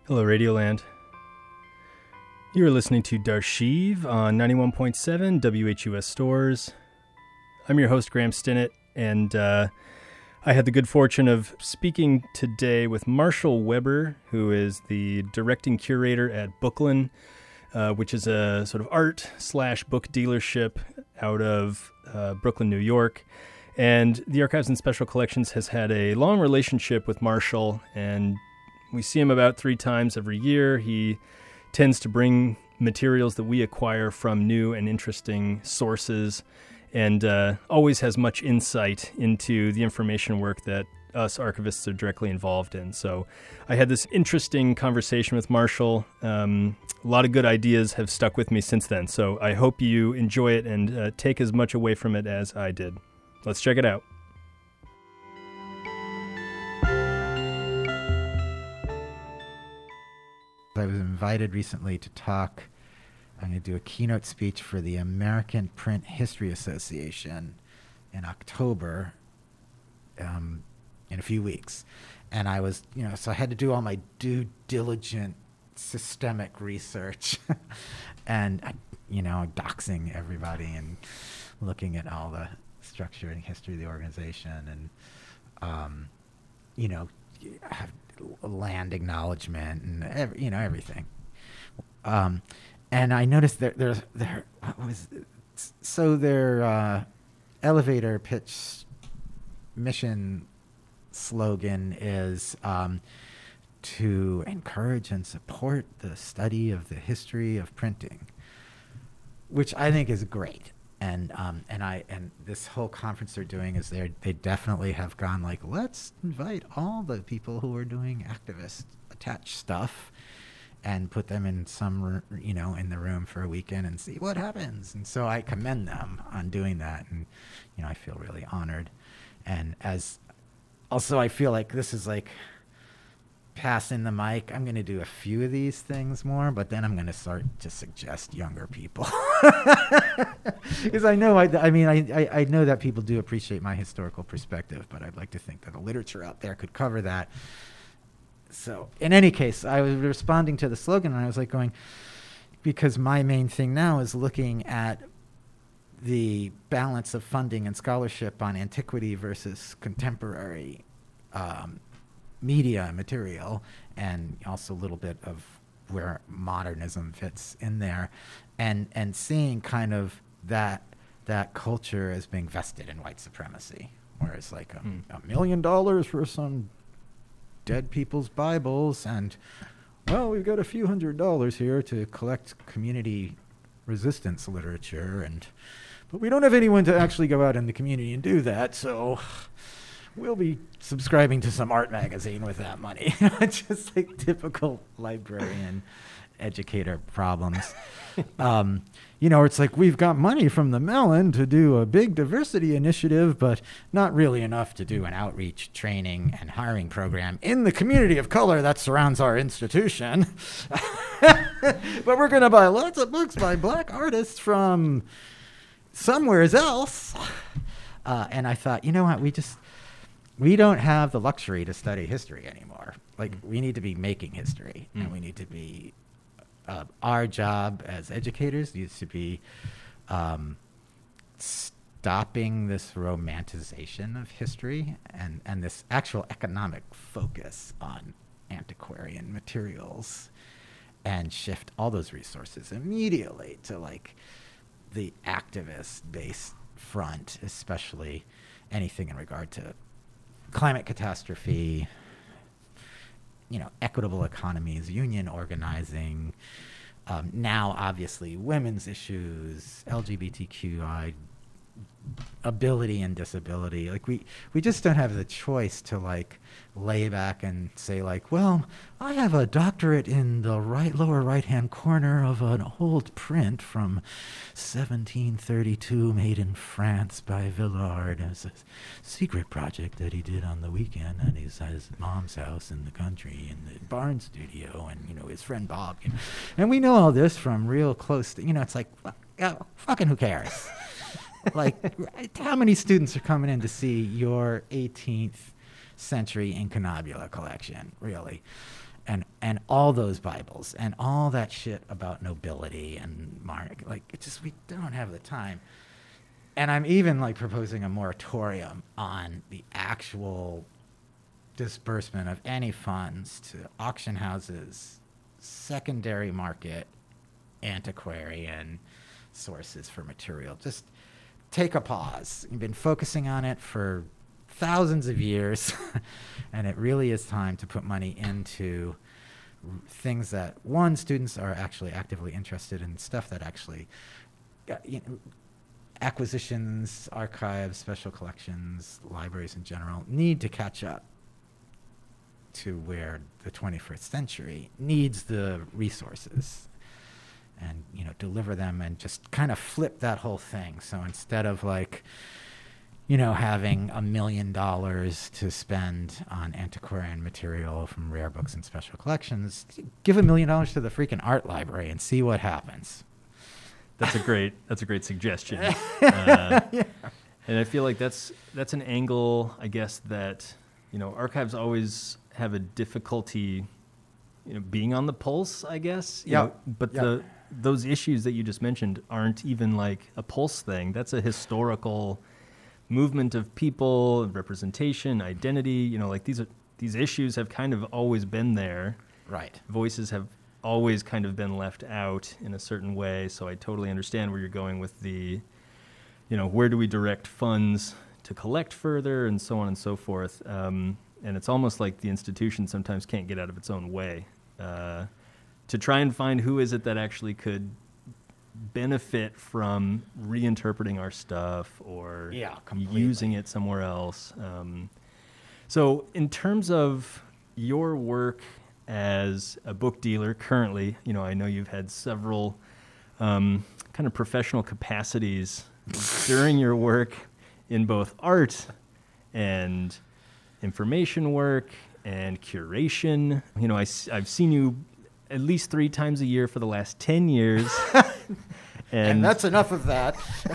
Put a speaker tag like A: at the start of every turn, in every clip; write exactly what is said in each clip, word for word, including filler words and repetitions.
A: Hello, Radioland. You are listening to Darshiv on ninety-one point seven W H U S Stores. I'm your host, Graham Stinnett, and uh, I had the good fortune of speaking today with Marshall Weber, who is the directing curator at Booklyn, uh, which is a sort of art slash book dealership out of uh, Brooklyn, New York. And the Archives and Special Collections has had a long relationship with Marshall, and we see him about three times every year. He tends to bring materials that we acquire from new and interesting sources, and uh, always has much insight into the information work that us archivists are directly involved in. So I had this interesting conversation with Marshall. Um, a lot of good ideas have stuck with me since then, so I hope you enjoy it and uh, take as much away from it as I did. Let's check it out.
B: I was invited recently to talk. I'm going to do a keynote speech for the American Print History Association in October, um, in a few weeks. And I was, you know, so I had to do all my due diligent systemic research and, you know, doxing everybody and looking at all the structure and history of the organization and, um, you know, have land acknowledgement and every, you know, everything. Um, and I noticed that there's there what was so their uh, elevator pitch mission slogan is um, to encourage and support the study of the history of printing, which I think is great. And um, and I and this whole conference they're doing is they they definitely have gone like, let's invite all the people who are doing activist attached stuff and put them in some, you know, in the room for a weekend and see what happens. And so I commend them on doing that. And, you know, I feel really honored. And as also I feel like this is like passing the mic. I'm going to do a few of these things more, but then I'm going to start to suggest younger people. Because I know, I, I mean, I, I, I know that people do appreciate my historical perspective, but I'd like to think that the literature out there could cover that. So in any case, I was responding to the slogan and I was like going, because my main thing now is looking at the balance of funding and scholarship on antiquity versus contemporary um, media and material, and also a little bit of where modernism fits in there, and and seeing kind of that that culture as being vested in white supremacy, whereas like a, mm. a million dollars for some dead people's Bibles, and well, we've got a few hundred dollars here to collect community resistance literature, and but we don't have anyone to actually go out in the community and do that, so we'll be subscribing to some art magazine with that money. Just like typical librarian educator problems. um, you know, it's like we've got money from the Mellon to do a big diversity initiative, but not really enough to do an outreach, training, and hiring program in the community of color that surrounds our institution. But we're going to buy lots of books by black artists from somewhere else. Uh, and I thought, you know what, we just... We don't have the luxury to study history anymore. Like, mm. we need to be making history, mm. and we need to be, uh, our job as educators needs to be um, stopping this romanticization of history and, and this actual economic focus on antiquarian materials, and shift all those resources immediately to, like, the activist-based front, especially anything in regard to climate catastrophe, you know, equitable economies, union organizing, um, now obviously women's issues, L G B T Q I ability and disability. Like we, we just don't have the choice to like lay back and say like, well, I have a doctorate in the right lower right hand corner of an old print from seventeen thirty-two made in France by Villard as a secret project that he did on the weekend at his, his mom's house in the country in the barn studio, and you know his friend Bob, you know, and we know all this from real close to, you know, it's like, uh, fucking who cares? Like, how many students are coming in to see your eighteenth century incunabula collection, really? and and all those Bibles and all that shit about nobility and monarchy. Like, it just, we don't have the time. And I'm even like proposing a moratorium on the actual disbursement of any funds to auction houses, secondary market, antiquarian sources for material. Just take a pause. You've been focusing on it for thousands of years, and it really is time to put money into things that, one, students are actually actively interested in, stuff that actually, uh, you know, acquisitions, archives, special collections, libraries in general need to catch up to where the twenty-first century needs the resources, and, you know, deliver them and just kind of flip that whole thing. So instead of like, you know, having a million dollars to spend on antiquarian material from rare books and special collections, give a million dollars to the freaking art library and see what happens.
A: That's a great, that's a great suggestion. Uh, yeah. And I feel like that's, that's an angle, I guess, that, you know, archives always have a difficulty, you know, being on the pulse, I guess. You
B: Yeah.
A: know, but
B: Yep.
A: the those issues that you just mentioned aren't even like a pulse thing. That's a historical movement of people, representation, identity. You know, like these are these issues have kind of always been there.
B: Right.
A: Voices have always kind of been left out in a certain way. So I totally understand where you're going with the, you know, where do we direct funds to collect further and so on and so forth. Um, and it's almost like the institution sometimes can't get out of its own way uh, to try and find who is it that actually could benefit from reinterpreting our stuff or
B: Yeah, completely.
A: using it somewhere else. Um, so in terms of your work as a book dealer currently, you know, I know you've had several um, kind of professional capacities during your work in both art and information work and curation. You know, I, I've seen you at least three times a year for the last ten years. and,
B: And that's enough of that.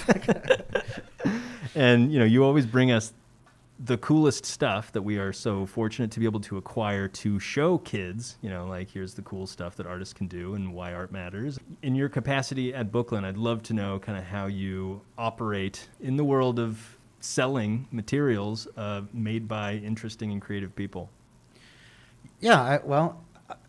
A: And, you know, you always bring us the coolest stuff that we are so fortunate to be able to acquire to show kids, you know, like here's the cool stuff that artists can do and why art matters. In your capacity at Booklyn, I'd love to know kind of how you operate in the world of selling materials uh, made by interesting and creative people.
B: Yeah, I, well,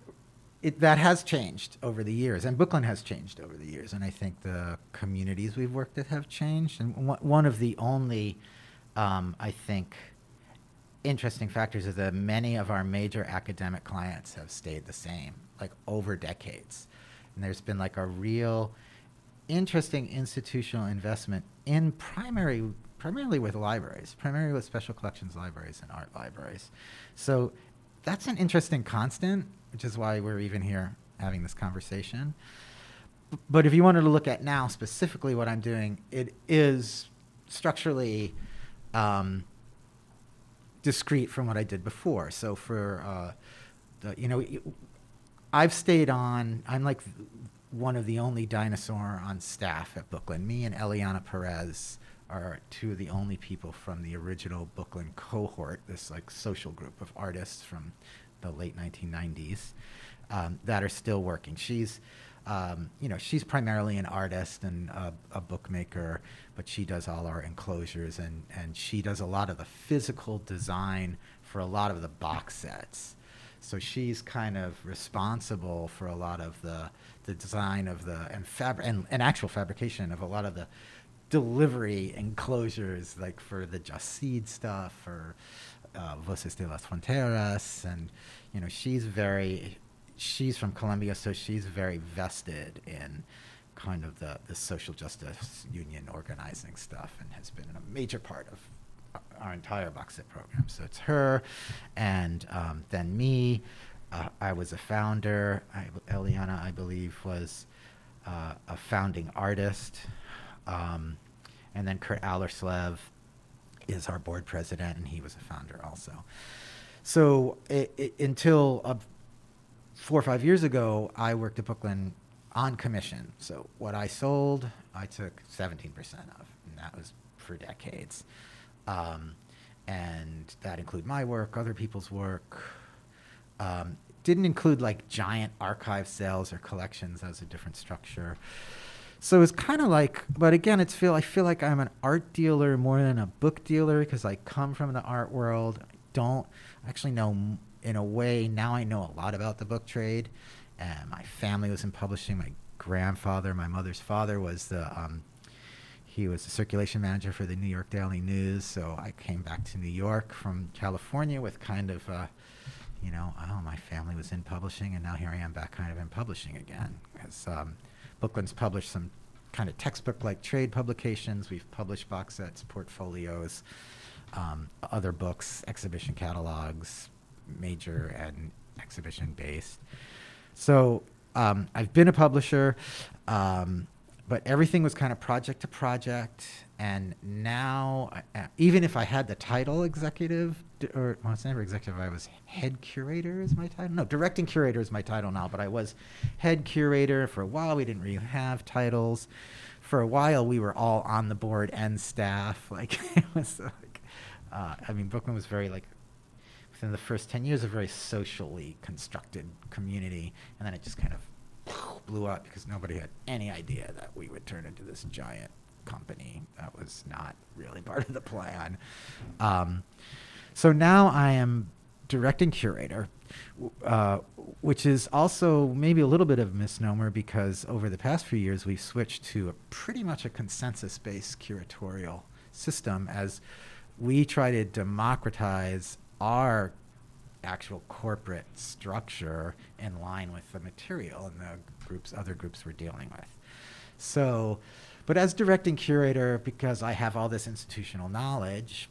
B: it, that has changed over the years, and Booklyn has changed over the years, and I think the communities we've worked with have changed. And one one of the only, um, I think, interesting factors is that many of our major academic clients have stayed the same, like over decades. And there's been like a real interesting institutional investment in primary, primarily with libraries, primarily with special collections libraries and art libraries. So that's an interesting constant, which is why we're even here having this conversation. B- But if you wanted to look at now specifically what I'm doing, it is structurally um, discrete from what I did before. So for, uh, the, you know, I've stayed on, I'm like one of the only dinosaur on staff at Booklyn. Me and Eliana Perez are two of the only people from the original Booklyn cohort, this like social group of artists from the late nineteen nineties um, that are still working. She's, um, you know, she's primarily an artist and a, a bookmaker, but she does all our enclosures and, and she does a lot of the physical design for a lot of the box sets. So she's kind of responsible for a lot of the, the design of the, and fab and, and actual fabrication of a lot of the delivery enclosures, like for the Just Seed stuff or uh, Voces de las Fronteras. And, you know, she's very, she's from Colombia, so she's very vested in kind of the, the social justice union organizing stuff and has been a major part of our entire box set program. So it's her, and um, then me. Uh, I was a founder. I, Eliana, I believe, was uh, a founding artist. Um, and then Kurt Allerslev is our board president, and he was a founder also. So it, it, until uh, four or five years ago, I worked at Booklyn on commission. So what I sold, I took seventeen percent of, and that was for decades. Um, and that included my work, other people's work. Um, didn't include like giant archive sales or collections as a different structure. So it's kind of like, but again, it's feel I feel like I'm an art dealer more than a book dealer because I come from the art world. I don't actually know, in a way, now I know a lot about the book trade. And my family was in publishing. My grandfather, my mother's father, was the um, he was the circulation manager for the New York Daily News. So I came back to New York from California with kind of, uh, you know, oh, my family was in publishing, and now here I am back kind of in publishing again. Because um, Bookland's published some kind of textbook-like trade publications. We've published box sets, portfolios, um, other books, exhibition catalogs, major and exhibition-based. So um, I've been a publisher, um, but everything was kind of project to project. And now, uh, even if I had the title executive, d- or well, it's never executive, I was head curator is my title. No, directing curator is my title now, but I was head curator. For a while, we didn't really have titles. For a while, we were all on the board and staff. Like, it was like, uh, I mean, Bookland was very like, within the first ten years, a very socially constructed community. And then it just kind of blew up because nobody had any idea that we would turn into this giant company. That was not really part of the plan. Um, so now I am directing curator, uh, which is also maybe a little bit of a misnomer because over the past few years we've switched to a pretty much a consensus-based curatorial system as we try to democratize our actual corporate structure in line with the material and the groups, other groups we're dealing with. So, but as directing curator, because I have all this institutional knowledge,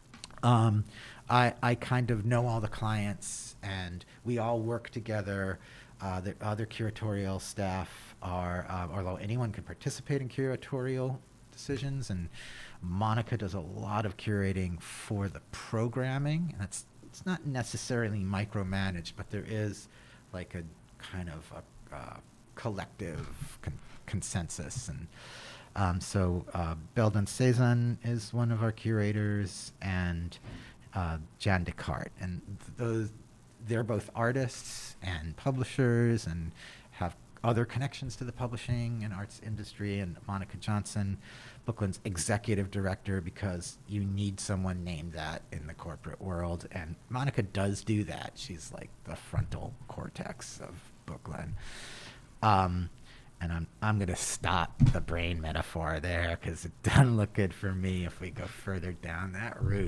B: um, I, I kind of know all the clients and we all work together. Uh, the other curatorial staff are, uh, although anyone can participate in curatorial decisions, and Monica does a lot of curating for the programming. And that's, it's not necessarily micromanaged, but there is like a kind of a, uh, collective con- consensus. And um, so uh, Belden Cezanne is one of our curators, and uh, Jan Descartes. And th- those, they're both artists and publishers and have other connections to the publishing and arts industry. And Monica Johnson, Bookland's executive director, because you need someone named that in the corporate world. And Monica does do that. She's like the frontal cortex of Bookland. Um, and I'm I'm going to stop the brain metaphor there because it doesn't look good for me if we go further down that route.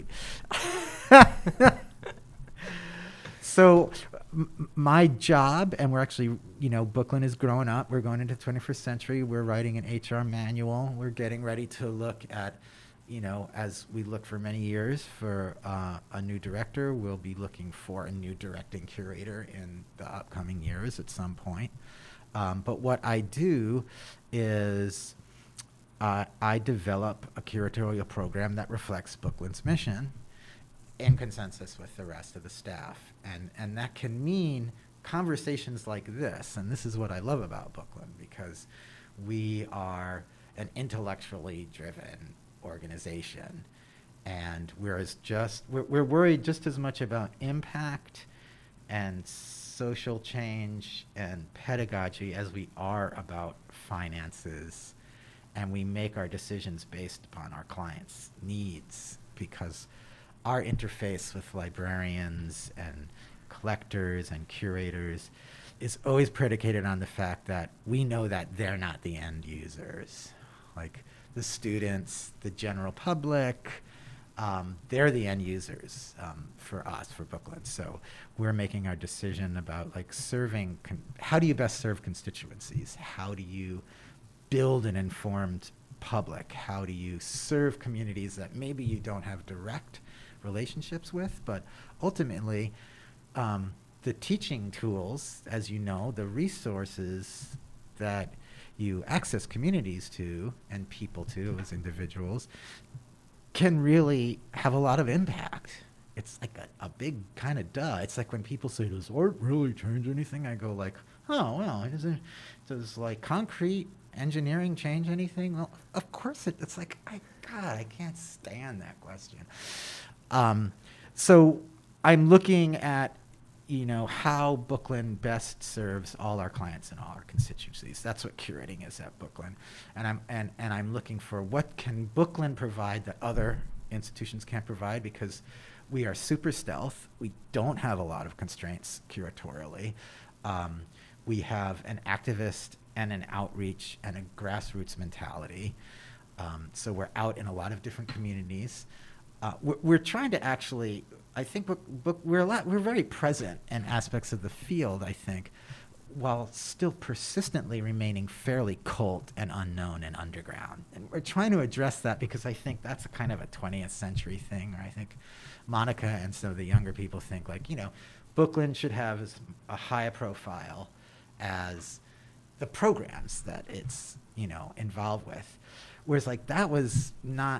B: So m- my job, and we're actually, you know, Bookland is growing up. We're going into the twenty-first century. We're writing an H R manual. We're getting ready to look at, you know, as we look for many years for uh, a new director, we'll be looking for a new directing curator in the upcoming years at some point. Um, but what I do is uh, I develop a curatorial program that reflects Bookland's mission in consensus with the rest of the staff. And, and that can mean conversations like this. And this is what I love about Bookland, because we are an intellectually driven organization. And we're as just, we're, we're worried just as much about impact and social change and pedagogy as we are about finances. And we make our decisions based upon our clients' needs, because our interface with librarians and collectors and curators is always predicated on the fact that we know that they're not the end users. Like the students, the general public, um, they're the end users um, for us, for Bookland. So we're making our decision about like serving, con- how do you best serve constituencies? How do you build an informed public? How do you serve communities that maybe you don't have direct relationships with, but ultimately um, the teaching tools, as you know, the resources that you access communities to and people to as individuals can really have a lot of impact. It's like a, a big kind of duh. It's like when people say, does art really change anything? I go like, oh, well, it doesn't, does like concrete engineering change anything? Well, of course it, it's like, I, God, I can't stand that question. Um, so I'm looking at you know, how Bookland best serves all our clients and all our constituencies. That's what curating is at Bookland. And I'm, and, and I'm looking for what can Bookland provide that other institutions can't provide, because we are super stealth. We don't have a lot of constraints curatorially. Um, we have an activist and an outreach and a grassroots mentality. Um, so we're out in a lot of different communities. Uh, we're, we're trying to actually, I think book, book, we're a lot, we're very present in aspects of the field, I think, while still persistently remaining fairly cult and unknown and underground. And we're trying to address that because I think that's a kind of a twentieth century thing, or I think Monica and some of the younger people think, like, you know, Bookland should have as a high profile as the programs that it's, you know, involved with. Whereas, like, that was not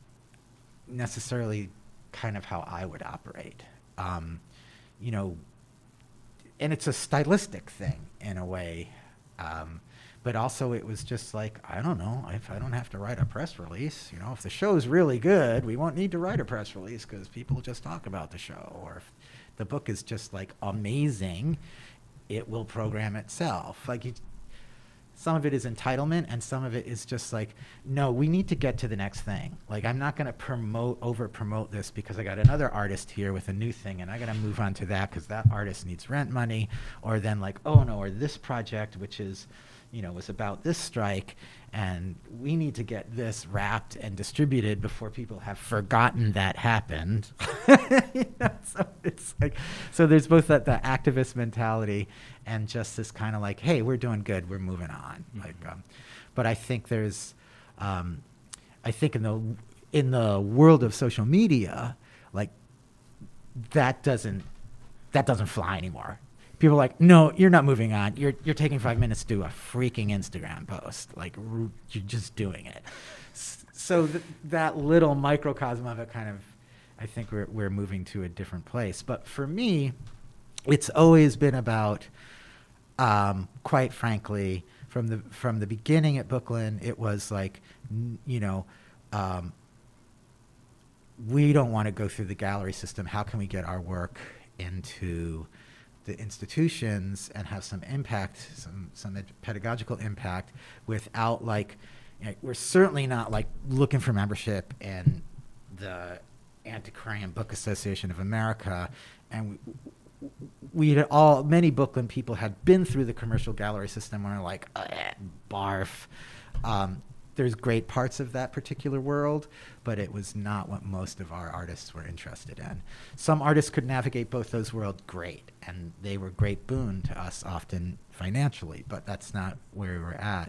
B: necessarily kind of how I would operate. Um, you know, and it's a stylistic thing in a way. Um, but also it was just like, I don't know, if I don't have to write a press release, you know, if the show's really good, we won't need to write a press release because people just talk about the show. Or if the book is just like amazing, it will program itself. Like, you, some of it is entitlement, and some of it is just like, no, we need to get to the next thing. Like, I'm not going to promote, over promote this because I got another artist here with a new thing, and I got to move on to that because that artist needs rent money. Or then like, oh no, or this project, which is, you know, was about this strike, and we need to get this wrapped and distributed before people have forgotten that happened. You know, so it's like, so there's both that the activist mentality and just this kind of like, hey, we're doing good, we're moving on. Mm-hmm. Like, um, but I think there's, um, I think in the in the world of social media, like that doesn't that doesn't fly anymore. People are like, no, you're not moving on. You're you're taking five minutes to do a freaking Instagram post. Like, r- you're just doing it. S- so th- that little microcosm of it kind of, I think we're we're moving to a different place. But for me, it's always been about, um, quite frankly, from the from the beginning at Bookland, it was like, n- you know, um, we don't want to go through the gallery system. How can we get our work into the institutions and have some impact, some some ed- pedagogical impact, without like, you know, we're certainly not like looking for membership in the Antiquarian Book Association of America, and we, we had all many Bookland people had been through the commercial gallery system and were like, barf. Um, there's great parts of that particular world, but it was not what most of our artists were interested in. Some artists could navigate both those worlds great, and they were great boon to us, often financially, but that's not where we were at.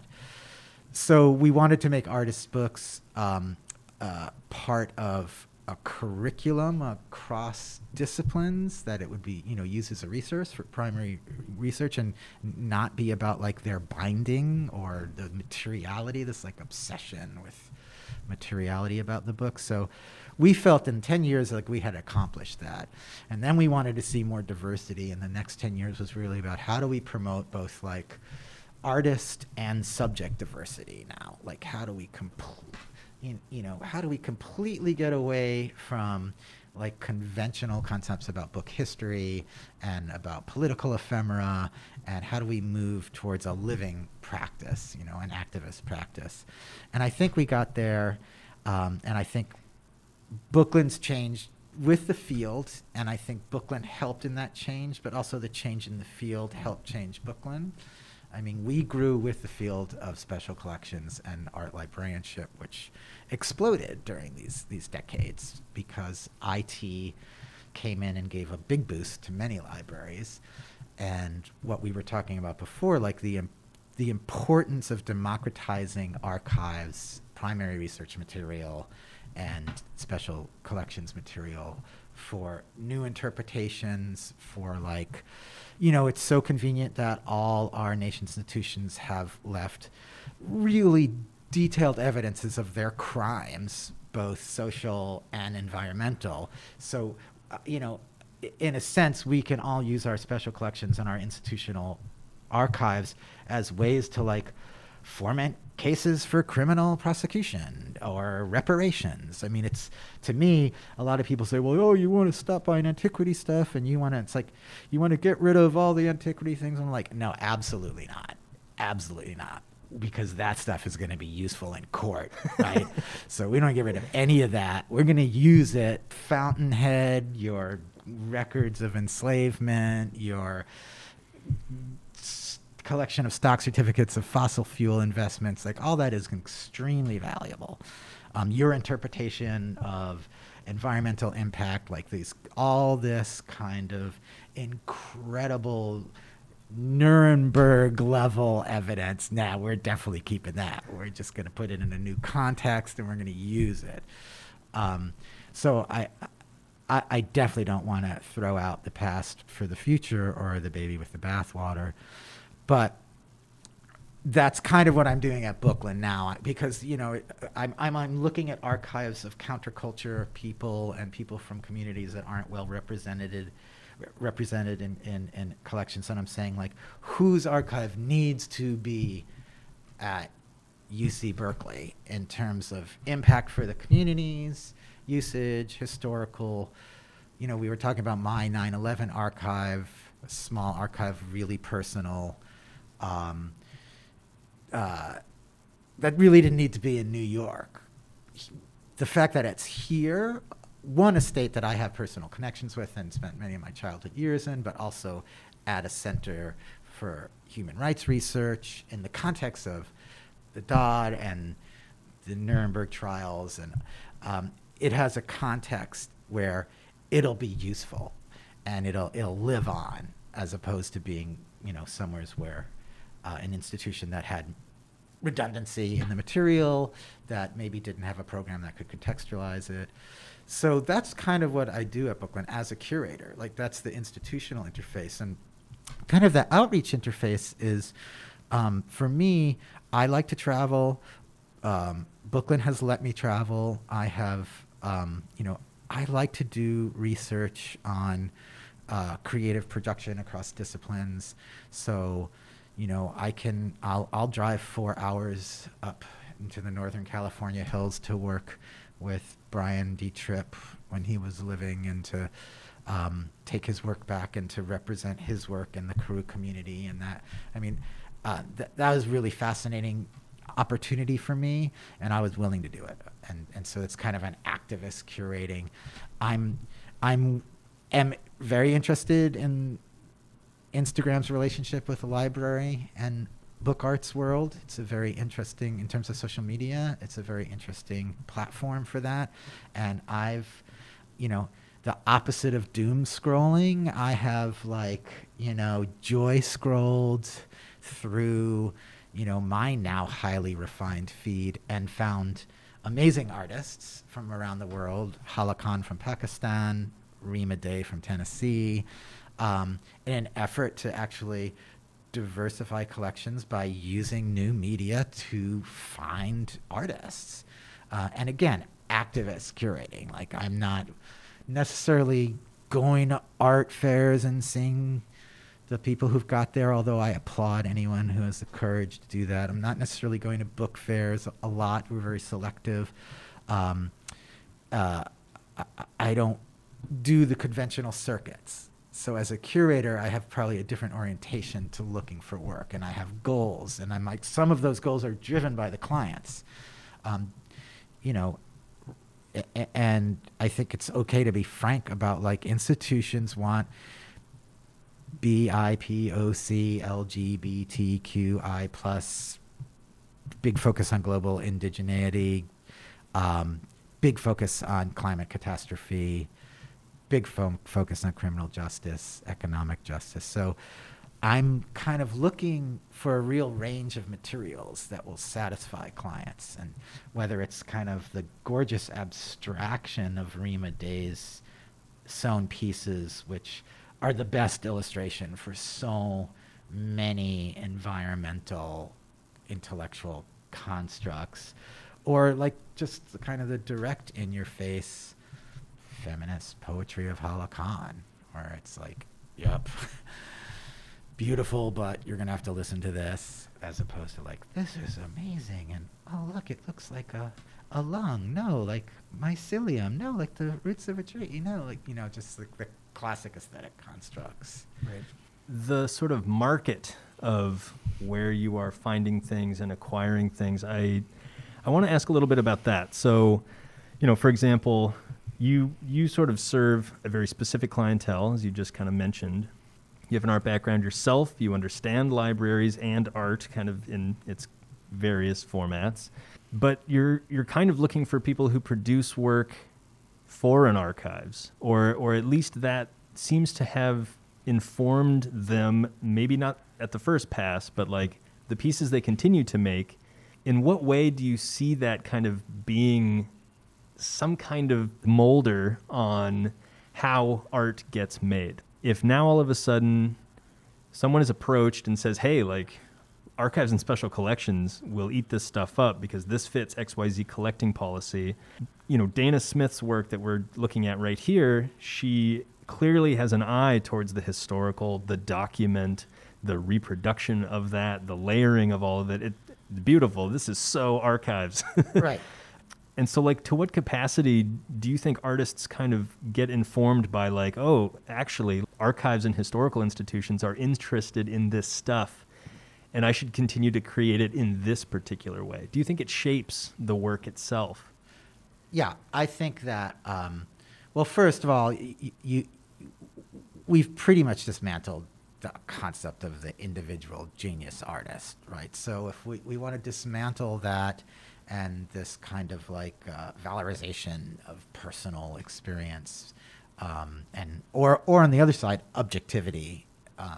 B: So we wanted to make artists' books um, uh, part of a curriculum across disciplines, that it would be, you know, used as a resource for primary research and not be about like their binding or the materiality, this like obsession with materiality about the book. So we felt in ten years like we had accomplished that. And then we wanted to see more diversity, and the next ten years was really about how do we promote both like artist and subject diversity now? Like, how do we complete, you know, how do we completely get away from like conventional concepts about book history and about political ephemera, and how do we move towards a living practice, you know, an activist practice? And I think we got there, um, and I think Bookland's changed with the field, and I think Bookland helped in that change, but also the change in the field helped change Bookland. I mean, we grew with the field of special collections and art librarianship, which exploded during these these decades because I T came in and gave a big boost to many libraries. And what we were talking about before, like the the importance of democratizing archives, primary research material, and special collections material for new interpretations, for like, you know, it's so convenient that all our nation's institutions have left really detailed evidences of their crimes, both social and environmental. So, uh, you know, in a sense, we can all use our special collections and our institutional archives as ways to like foment cases for criminal prosecution, or reparations. I mean, it's, to me, a lot of people say, well, oh, you want to stop buying antiquity stuff and you want to, it's like, you want to get rid of all the antiquity things. I'm like, no, absolutely not. Absolutely not. Because that stuff is going to be useful in court, right? So we don't get rid of any of that. We're going to use it. Fountainhead, your records of enslavement, your s- collection of stock certificates of fossil fuel investments, like all that is extremely valuable. Um, your interpretation of environmental impact, like these, all this kind of incredible Nuremberg level evidence. Now we're definitely keeping that. We're just going to put it in a new context and we're going to use it. Um, so I, I, I definitely don't want to throw out the past for the future or the baby with the bathwater, but that's kind of what I'm doing at Bookland now, because, you know, I'm, I'm, I'm looking at archives of counterculture people and people from communities that aren't well represented represented in, in, in collections. And I'm saying, like, whose archive needs to be at U C Berkeley in terms of impact for the communities, usage, historical. You know, we were talking about my nine eleven archive, a small archive, really personal. Um, uh, that really didn't need to be in New York. The fact that it's here, one, a state that I have personal connections with and spent many of my childhood years in, but also at a center for human rights research in the context of the Dodd and the Nuremberg trials. And um, it has a context where it'll be useful and it'll it'll live on, as opposed to being, you know, somewheres where uh, an institution that had redundancy in the material, that maybe didn't have a program that could contextualize it. So that's kind of what I do at Bookland as a curator. Like, that's the institutional interface. And kind of the outreach interface is, um, for me, I like to travel. Um, Bookland has let me travel. I have, um, you know, I like to do research on uh, creative production across disciplines. So, you know, I can, I'll, I'll drive four hours up into the Northern California hills to work with Brian D. Tripp when he was living, and to um, take his work back and to represent his work in the Karuk community. And that, I mean, uh, th- that was really fascinating opportunity for me, and I was willing to do it. And and so it's kind of an activist curating. I'm I'm am very interested in Instagram's relationship with the library and book arts world. It's a very interesting, in terms of social media, it's a very interesting platform for that. And I've, you know, the opposite of doom scrolling, I have, like, you know, joy scrolled through, you know, my now highly refined feed and found amazing artists from around the world. Hala Khan from Pakistan, Rima Day from Tennessee, um, in an effort to actually diversify collections by using new media to find artists. Uh, and again, activist curating. Like, I'm not necessarily going to art fairs and seeing the people who've got there, although I applaud anyone who has the courage to do that. I'm not necessarily going to book fairs a lot. We're very selective. Um, uh, I, I don't do the conventional circuits. So as a curator, I have probably a different orientation to looking for work, and I have goals, and I'm like, some of those goals are driven by the clients. Um, you know, a- and I think it's okay to be frank about, like, institutions want B I P O C L G B T Q I plus, big focus on global indigeneity, um, big focus on climate catastrophe, big fo- focus on criminal justice, economic justice. So I'm kind of looking for a real range of materials that will satisfy clients. And whether it's kind of the gorgeous abstraction of Rima Day's sewn pieces, which are the best illustration for so many environmental, intellectual constructs, or like just the kind of the direct in-your-face feminist poetry of Hala Khan, where it's like, yep, beautiful, but you're gonna have to listen to this, as opposed to like, this is amazing, and oh look, it looks like a, a lung. No, like mycelium. No, like the roots of a tree. You know, like, you know, just like the classic aesthetic constructs.
A: Right. The sort of market of where you are finding things and acquiring things, I I want to ask a little bit about that. So, you know, for example, you you sort of serve a very specific clientele, as you just kind of mentioned. You have an art background yourself. You understand libraries and art kind of in its various formats. But you're you're kind of looking for people who produce work for an archives, or or at least that seems to have informed them, maybe not at the first pass, but like the pieces they continue to make. In what way do you see that kind of being some kind of molder on how art gets made? If now all of a sudden someone is approached and says, hey, like archives and special collections will eat this stuff up because this fits X Y Z collecting policy. You know, Dana Smith's work that we're looking at right here, she clearly has an eye towards the historical, the document, the reproduction of that, the layering of all of it. It it's beautiful. This is so archives.
B: Right.
A: And so, like, to what capacity do you think artists kind of get informed by, like, oh, actually, archives and historical institutions are interested in this stuff, and I should continue to create it in this particular way? Do you think it shapes the work itself?
B: Yeah, I think that, um, well, first of all, y- you, we've pretty much dismantled the concept of the individual genius artist, right? So if we, we want to dismantle that and this kind of like uh, valorization of personal experience, um, and or or on the other side, objectivity, uh,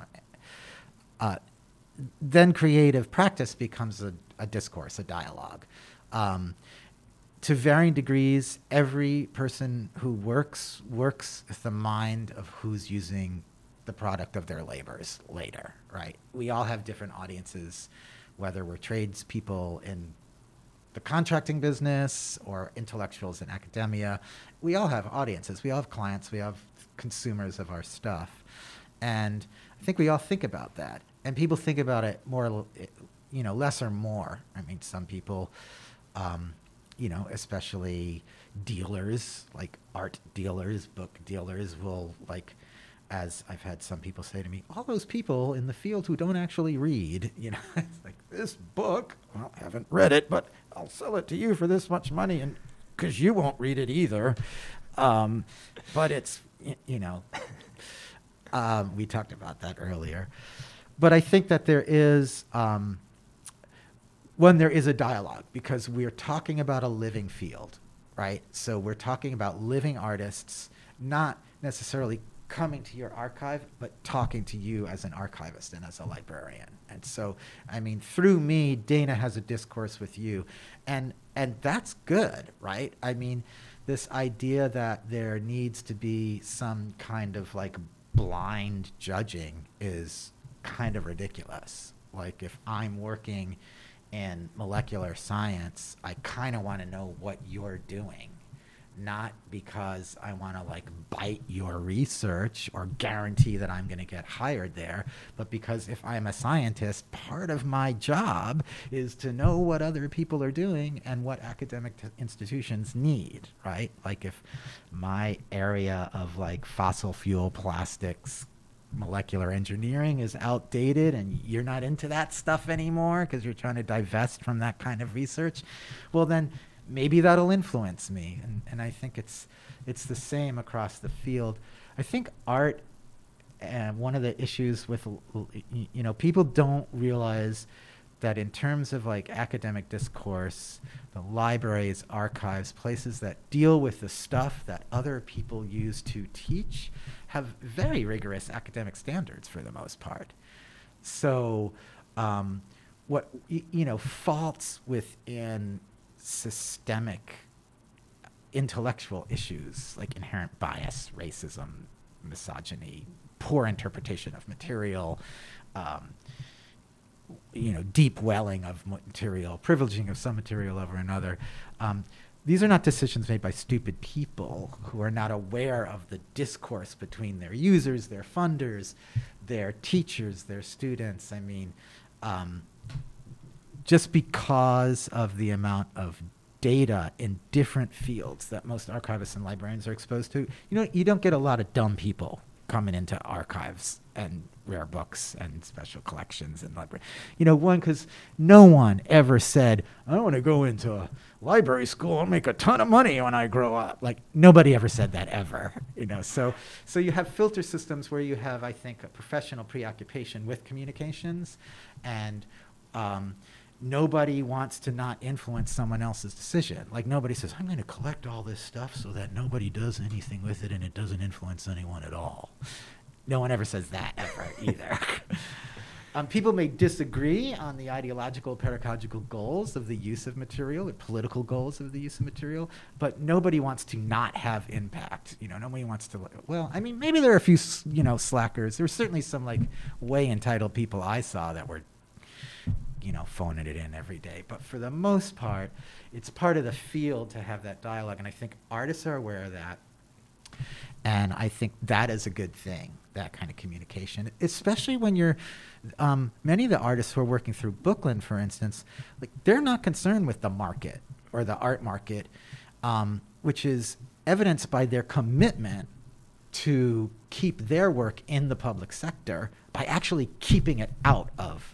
B: uh, then creative practice becomes a, a discourse, a dialogue. Um, to varying degrees, every person who works works with the mind of who's using the product of their labors later, right? We all have different audiences, whether we're tradespeople in the contracting business or intellectuals in academia. We all have audiences. We all have clients. We have consumers of our stuff. And I think we all think about that. And people think about it more, you know, less or more. I mean, some people, um, you know, especially dealers, like art dealers, book dealers will like, as I've had some people say to me, all those people in the field who don't actually read, you know, it's like, this book, well, I haven't read it, but I'll sell it to you for this much money, and because you won't read it either. Um, but it's, you know, um, we talked about that earlier. But I think that there is, um, when there is a dialogue, because we're talking about a living field, right? So we're talking about living artists, not necessarily coming to your archive, but talking to you as an archivist and as a librarian. And so, I mean, through me, Dana has a discourse with you, and and that's good, right? I mean, this idea that there needs to be some kind of like blind judging is kind of ridiculous. Like if I'm working in molecular science, I kind of want to know what you're doing. Not because I want to like bite your research or guarantee that I'm going to get hired there, but because if I'm a scientist, part of my job is to know what other people are doing and what academic t- institutions need, right? Like if my area of like fossil fuel plastics, molecular engineering is outdated and you're not into that stuff anymore because you're trying to divest from that kind of research, well then maybe that'll influence me. And, and I think it's it's the same across the field. I think art, and one of the issues with, you know, people don't realize that in terms of like academic discourse, the libraries, archives, places that deal with the stuff that other people use to teach have very rigorous academic standards for the most part. So um, what, you know, faults within systemic intellectual issues like inherent bias, racism, misogyny, poor interpretation of material, um, you know, deep welling of material, privileging of some material over another. Um, these are not decisions made by stupid people who are not aware of the discourse between their users, their funders, their teachers, their students. I mean, um, just because of the amount of data in different fields that most archivists and librarians are exposed to. You know, you don't get a lot of dumb people coming into archives and rare books and special collections and library. You know, one, because no one ever said, I want to go into a library school and make a ton of money when I grow up. Like, nobody ever said that ever, you know. So so you have filter systems where you have, I think, a professional preoccupation with communications, and um, nobody wants to not influence someone else's decision. Like, nobody says, I'm going to collect all this stuff so that nobody does anything with it and it doesn't influence anyone at all. No one ever says that ever either. Um, people may disagree on the ideological, pedagogical goals of the use of material, or political goals of the use of material, but nobody wants to not have impact. You know, nobody wants to, well, I mean, maybe there are a few, you know, slackers. There's certainly some, like, way entitled people I saw that were, you know, phoning it in every day. But for the most part, it's part of the field to have that dialogue, and I think artists are aware of that. And I think that is a good thing, that kind of communication, especially when you're, um, many of the artists who are working through Bookland, for instance, like, they're not concerned with the market or the art market, um, which is evidenced by their commitment to keep their work in the public sector by actually keeping it out of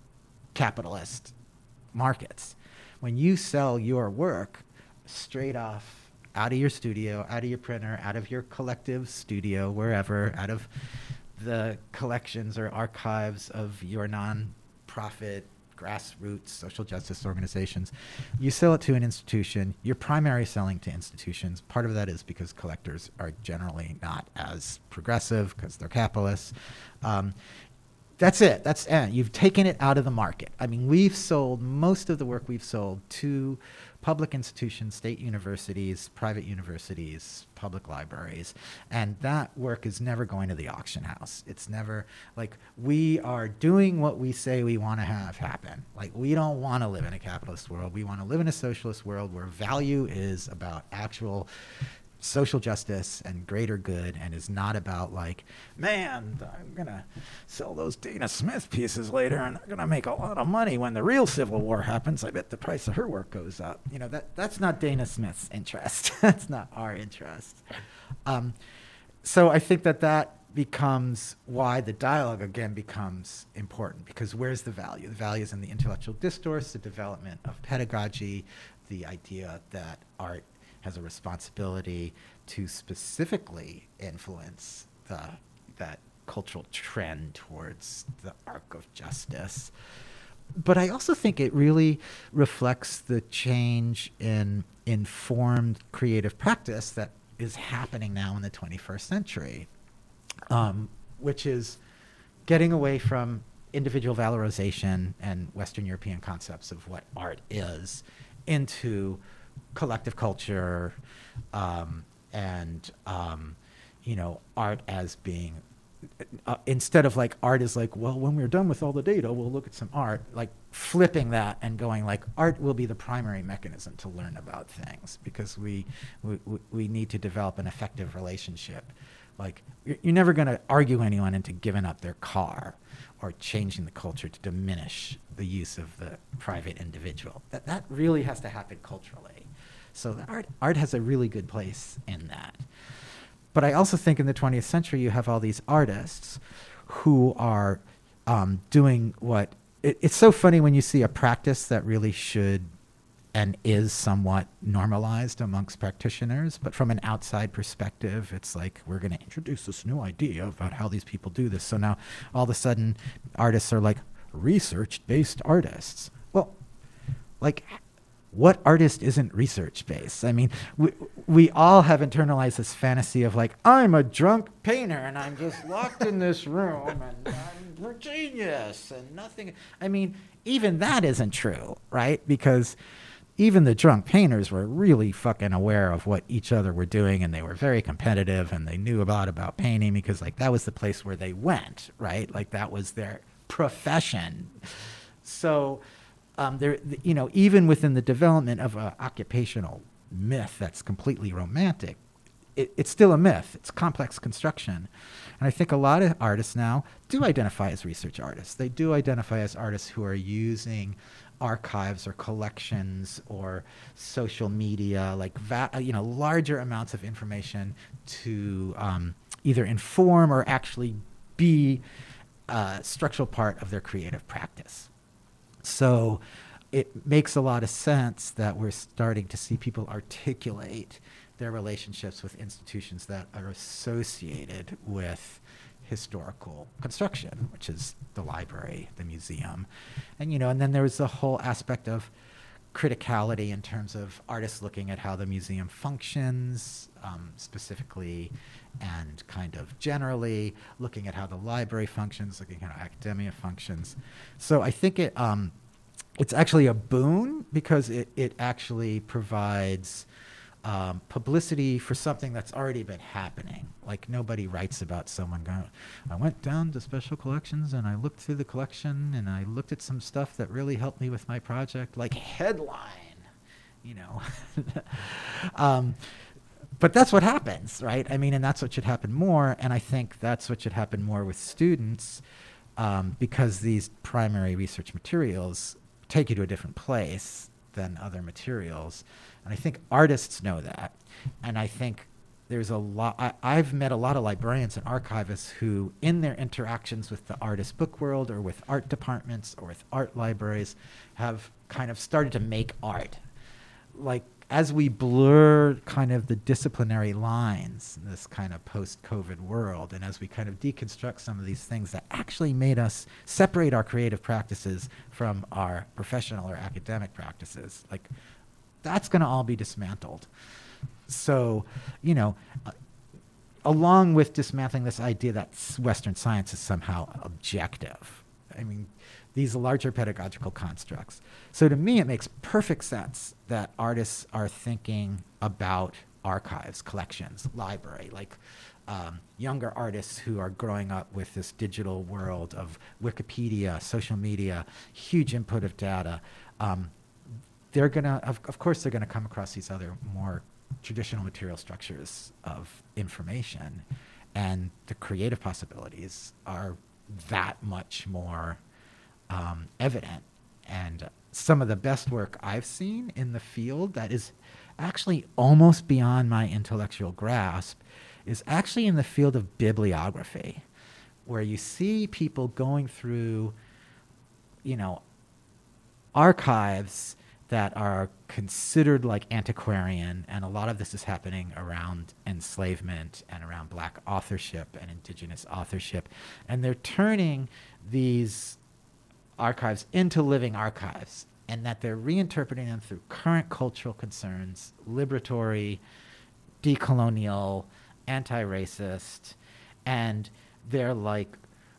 B: capitalist markets. When you sell your work straight off, out of your studio, out of your printer, out of your collective studio, wherever, out of the collections or archives of your non-profit, grassroots social justice organizations, you sell it to an institution. You're primary selling to institutions. Part of that is because collectors are generally not as progressive because they're capitalists. Um, That's it. That's it. You've taken it out of the market. I mean, we've sold most of the work we've sold to public institutions, state universities, private universities, public libraries, and that work is never going to the auction house. It's never, like, we are doing what we say we want to have happen. Like, we don't want to live in a capitalist world. We want to live in a socialist world where value is about actual social justice and greater good, and is not about, like, man, I'm going to sell those Dana Smith pieces later and I'm going to make a lot of money when the real Civil War happens. I bet the price of her work goes up. You know, that that's not Dana Smith's interest. That's not our interest. Um, so I think that that becomes why the dialogue, again, becomes important, because where's the value? The value is in the intellectual discourse, the development of pedagogy, the idea that art has a responsibility to specifically influence the, that cultural trend towards the arc of justice. But I also think it really reflects the change in informed creative practice that is happening now in the twenty-first century, um, which is getting away from individual valorization and Western European concepts of what art is into collective culture, um, and, um, you know, art as being, uh, instead of, like, art is like, well, when we're done with all the data, we'll look at some art, like, flipping that and going, like, art will be the primary mechanism to learn about things, because we, we, we need to develop an effective relationship. Like, you're, you're never going to argue anyone into giving up their car or changing the culture to diminish the use of the private individual. That, that really has to happen culturally. So the art, art has a really good place in that. But I also think in the twentieth century, you have all these artists who are um, doing what, it, it's so funny when you see a practice that really should and is somewhat normalized amongst practitioners, but from an outside perspective, it's like, we're going to introduce this new idea about how these people do this. So now all of a sudden, artists are like research-based artists. Well, like, what artist isn't research-based? I mean, we, we all have internalized this fantasy of, like, I'm a drunk painter and I'm just locked in this room and I'm a genius and nothing. I mean, even that isn't true, right? Because even the drunk painters were really fucking aware of what each other were doing, and they were very competitive, and they knew a lot about painting because, like, that was the place where they went, right? Like, that was their profession. So Um, there, you know, even within the development of an occupational myth that's completely romantic, it, it's still a myth. It's complex construction. And I think a lot of artists now do identify as research artists. They do identify as artists who are using archives or collections or social media, like va- you know, larger amounts of information to um, either inform or actually be a structural part of their creative practice. So it makes a lot of sense that we're starting to see people articulate their relationships with institutions that are associated with historical construction, which is the library, the museum. And, you know, and then there's the whole aspect of criticality in terms of artists looking at how the museum functions, um, specifically and kind of generally, looking at how the library functions, looking at how academia functions. So I think it um, it's actually a boon because it, it actually provides Um, publicity for something that's already been happening. Like nobody writes about someone going, I went down to special collections and I looked through the collection and I looked at some stuff that really helped me with my project, like headline, you know. um, but that's what happens, right? I mean, and that's what should happen more. And I think that's what should happen more with students um, because these primary research materials take you to a different place than other materials. And I think artists know that. And I think there's a lot, I, I've met a lot of librarians and archivists who, in their interactions with the artist book world or with art departments or with art libraries, have kind of started to make art. Like, as we blur kind of the disciplinary lines in this kind of post-COVID world, and as we kind of deconstruct some of these things that actually made us separate our creative practices from our professional or academic practices, like, that's going to all be dismantled. So, you know, uh, along with dismantling this idea that Western science is somehow objective, I mean, these larger pedagogical constructs. So to me, it makes perfect sense that artists are thinking about archives, collections, library, like um, younger artists who are growing up with this digital world of Wikipedia, social media, huge input of data. Um, they're gonna, of, of course, they're gonna come across these other more traditional material structures of information, and the creative possibilities are that much more um, evident. And some of the best work I've seen in the field that is actually almost beyond my intellectual grasp is actually in the field of bibliography, where you see people going through, you know, archives that are considered like antiquarian, and a lot of this is happening around enslavement and around black authorship and indigenous authorship, and they're turning these archives into living archives, and that they're reinterpreting them through current cultural concerns, liberatory, decolonial, anti-racist, and they're like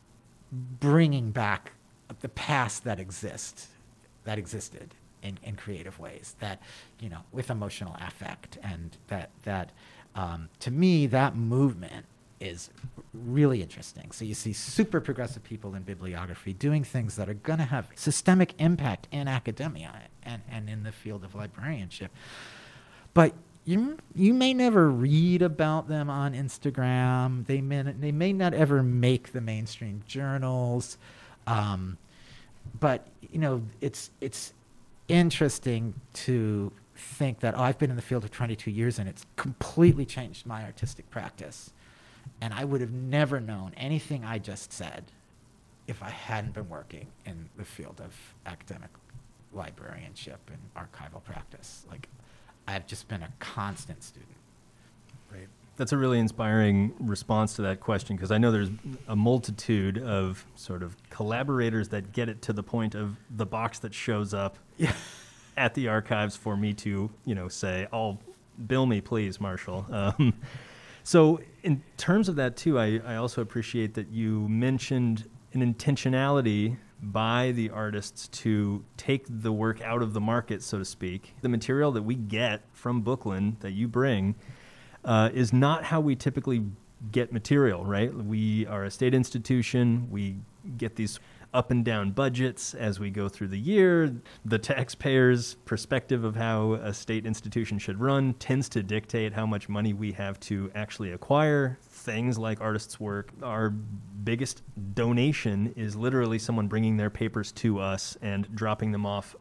B: bringing back the past that exists, that existed. In, in creative ways, that, you know, with emotional affect, and that that um, to me, that movement is really interesting. So you see super progressive people in bibliography doing things that are going to have systemic impact in academia and, and in the field of librarianship. But you you may never read about them on Instagram. They may they may not ever make the mainstream journals. Um, but you know, it's it's interesting to think that, oh, I've been in the field for twenty-two years and it's completely changed my artistic practice. And I would have never known anything I just said if I hadn't been working in the field of academic librarianship and archival practice. Like, I've just been a constant student.
A: Right. That's a really inspiring response to that question, because I know there's a multitude of sort of collaborators that get it to the point of the box that shows up yeah. at the archives for me to, you know, say, "Oh, bill me, please, Marshall." Um, so in terms of that, too, I, I also appreciate that you mentioned an intentionality by the artists to take the work out of the market, so to speak. The material that we get from Bookland that you bring Uh, is not how we typically get material, right? We are a state institution. We get these up and down budgets as we go through the year. The taxpayers' perspective of how a state institution should run tends to dictate how much money we have to actually acquire things like artists' work. Our biggest donation is literally someone bringing their papers to us and dropping them off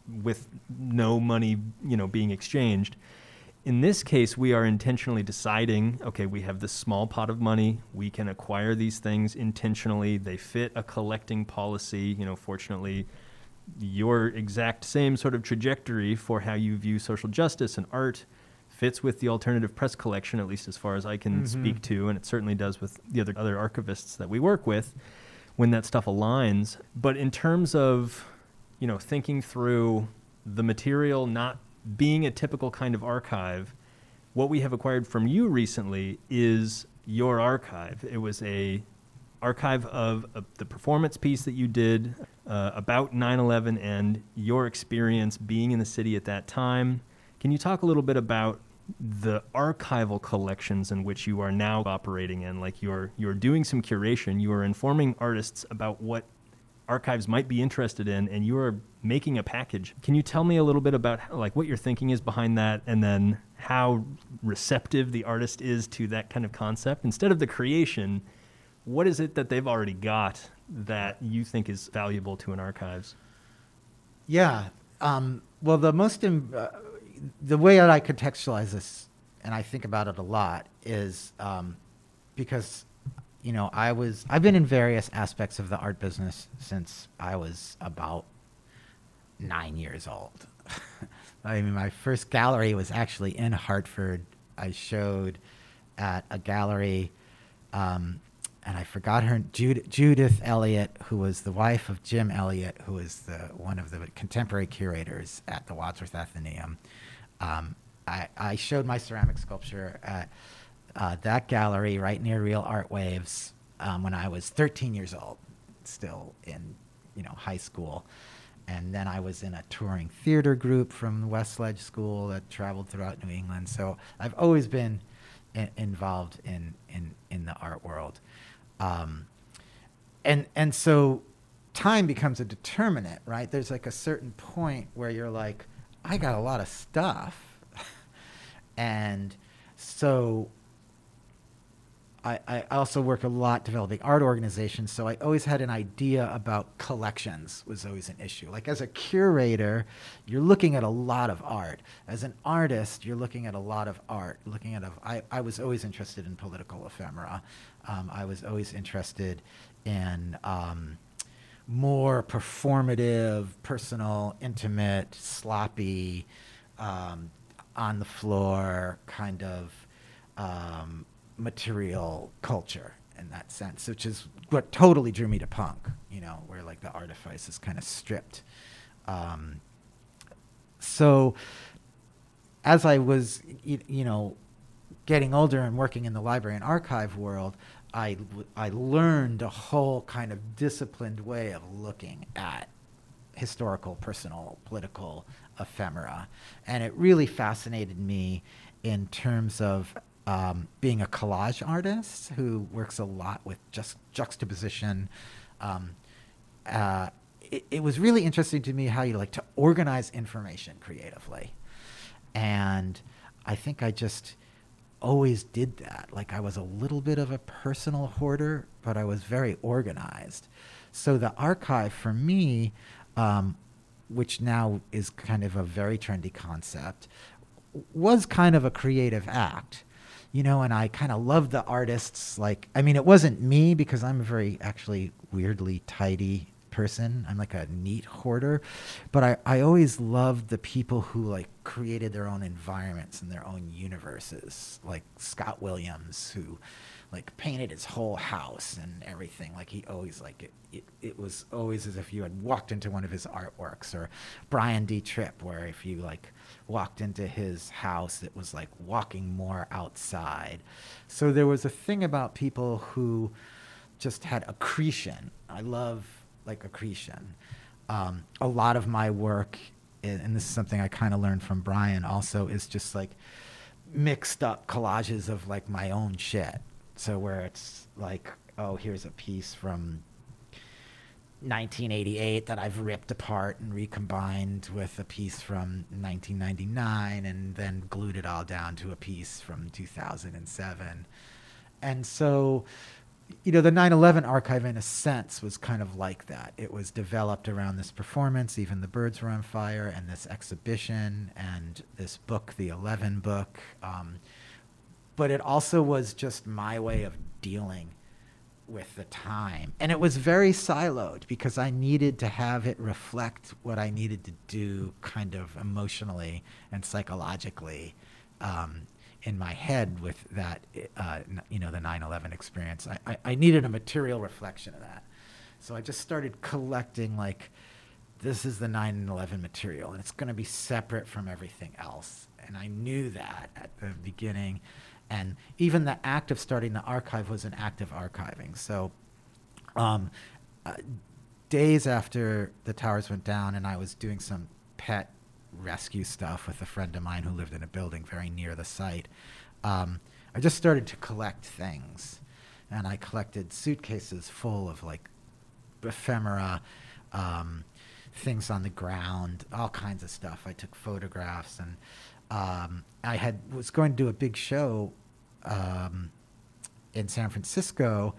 A: with no money, you know, being exchanged. In this case, we are intentionally deciding, okay, we have this small pot of money. We can acquire these things intentionally. They fit a collecting policy. You know, fortunately, your exact same sort of trajectory for how you view social justice and art fits with the alternative press collection, at least as far as I can mm-hmm. speak to, and it certainly does with the other other archivists that we work with when that stuff aligns. But in terms of, you know, thinking through the material not being a typical kind of archive, what we have acquired from you recently is your archive. It was a archive of uh, the performance piece that you did uh, about nine eleven and your experience being in the city at that time. Can you talk a little bit about the archival collections in which you are now operating in? Like you're you're doing some curation, you are informing artists about what archives might be interested in, and you are making a package. Can you tell me a little bit about how, like what your thinking is behind that, and then how receptive the artist is to that kind of concept? Instead of the creation, what is it that they've already got that you think is valuable to an archives?
B: Yeah. Um, well, the most, im- uh, the way that I contextualize this, and I think about it a lot, is um, because, you know, I was, I've been in various aspects of the art business since I was about nine years old. I mean, my first gallery was actually in Hartford. I showed at a gallery, um, and I forgot her, Jud- Judith Elliott, who was the wife of Jim Elliott, who was the one of the contemporary curators at the Wadsworth Atheneum. Um, I, I showed my ceramic sculpture at uh, that gallery right near Real Art Waves um, when I was thirteen years old, still in, you know, high school. And then I was in a touring theater group from the West Sledge School that traveled throughout New England. So I've always been in, involved in, in, in the art world. Um, and, and so time becomes a determinant, right? There's like a certain point where you're like, I got a lot of stuff. And so I, I also work a lot developing art organizations, so I always had an idea about collections was always an issue. Like as a curator, you're looking at a lot of art. As an artist, you're looking at a lot of art. Looking at a, I, I was always interested in political ephemera. Um, I was always interested in um, more performative, personal, intimate, sloppy, um, on the floor kind of um, material culture in that sense, which is what totally drew me to punk, you know, where like the artifice is kind of stripped. Um, so as I was, you, you know, getting older and working in the library and archive world, I, I learned a whole kind of disciplined way of looking at historical, personal, political ephemera. And it really fascinated me in terms of um, being a collage artist who works a lot with just juxtaposition. Um, uh, it, it was really interesting to me how you like to organize information creatively. And I think I just always did that. Like I was a little bit of a personal hoarder, but I was very organized. So the archive for me, um, which now is kind of a very trendy concept, was kind of a creative act, you know, and I kind of loved the artists. Like, I mean, it wasn't me because I'm a very actually weirdly tidy person. I'm like a neat hoarder, but I, I always loved the people who like created their own environments and their own universes, like Scott Williams, who like painted his whole house and everything. Like he always like it, it, it was always as if you had walked into one of his artworks. Or Brian D. Tripp, where if you like walked into his house, it was like walking more outside. So there was a thing about people who just had accretion. I love like accretion. Um, a lot of my work, and this is something I kind of learned from Brian also, is just like mixed up collages of like my own shit. So where it's like, oh, here's a piece from nineteen eighty-eight that I've ripped apart and recombined with a piece from nineteen ninety-nine and then glued it all down to a piece from two thousand seven. And so you know, the nine eleven archive, in a sense, was kind of like that. It was developed around this performance. Even the birds were on fire, and this exhibition, and this book, the eleven book. Um, but it also was just my way of dealing with the time. And it was very siloed because I needed to have it reflect what I needed to do kind of emotionally and psychologically um, in my head with that, uh, you know, the nine eleven experience. I, I, I needed a material reflection of that. So I just started collecting, like, this is the nine eleven material, and it's going to be separate from everything else. And I knew that at the beginning. And even the act of starting the archive was an act of archiving. So um, uh, days after the towers went down and I was doing some pet rescue stuff with a friend of mine who lived in a building very near the site, um, I just started to collect things. And I collected suitcases full of, like, ephemera, um, things on the ground, all kinds of stuff. I took photographs, and um, I had was going to do a big show um, in San Francisco,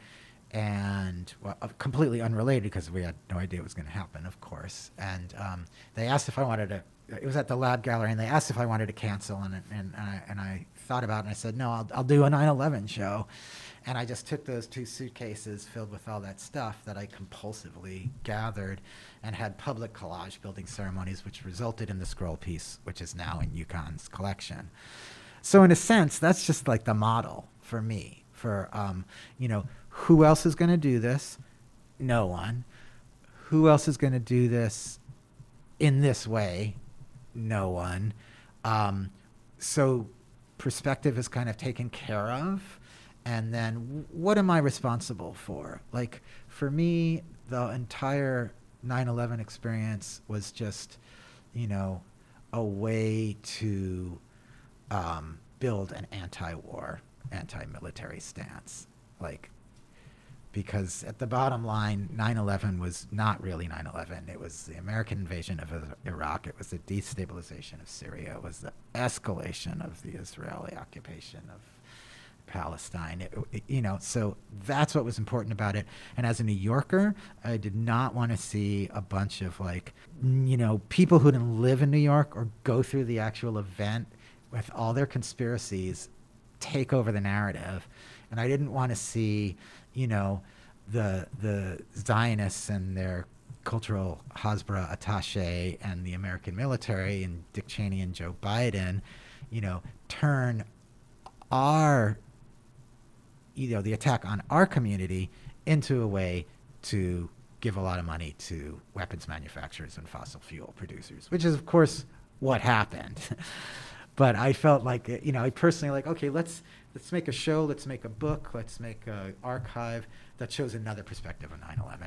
B: and well, uh, completely unrelated because we had no idea it was going to happen, of course. And um, they asked if I wanted to. It was at the Lab Gallery, and they asked if I wanted to cancel, and and, and, I, and I thought about it, and I said, no, I'll, I'll do a nine eleven show. And I just took those two suitcases filled with all that stuff that I compulsively gathered and had public collage building ceremonies, which resulted in the scroll piece, which is now in UConn's collection. So in a sense, that's just like the model for me for, um, you know, who else is going to do this? No one. Who else is going to do this in this way? No one. Um, so perspective is kind of taken care of. And then what am I responsible for? Like, for me, the entire nine eleven experience was just, you know, a way to um, build an anti-war, anti-military stance. Like, because at the bottom line, nine eleven was not really nine eleven. It was the American invasion of Iraq. It was the destabilization of Syria. It was the escalation of the Israeli occupation of Palestine. It, it, you know, so that's what was important about it. And as a New Yorker, I did not want to see a bunch of, like, you know, people who didn't live in New York or go through the actual event with all their conspiracies take over the narrative. And I didn't want to see, you know, the the Zionists and their cultural Hasbara attache and the American military and Dick Cheney and Joe Biden, you know, turn our, you know, the attack on our community into a way to give a lot of money to weapons manufacturers and fossil fuel producers, which is, of course, what happened. But I felt like, you know, I personally like, okay, let's let's make a show, let's make a book, let's make an archive that shows another perspective of nine eleven.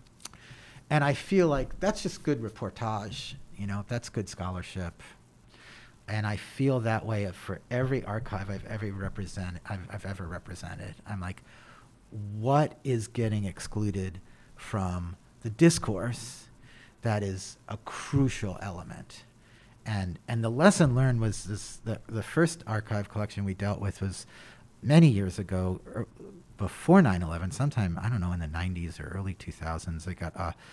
B: And I feel like that's just good reportage, you know, that's good scholarship. And I feel that way for every archive I've ever represent, I've, I've ever represented. I'm like, what is getting excluded from the discourse that is a crucial element? And and the lesson learned was this: the the first archive collection we dealt with was many years ago, er, before nine eleven, sometime, I don't know, in the nineties or early two thousands. I got a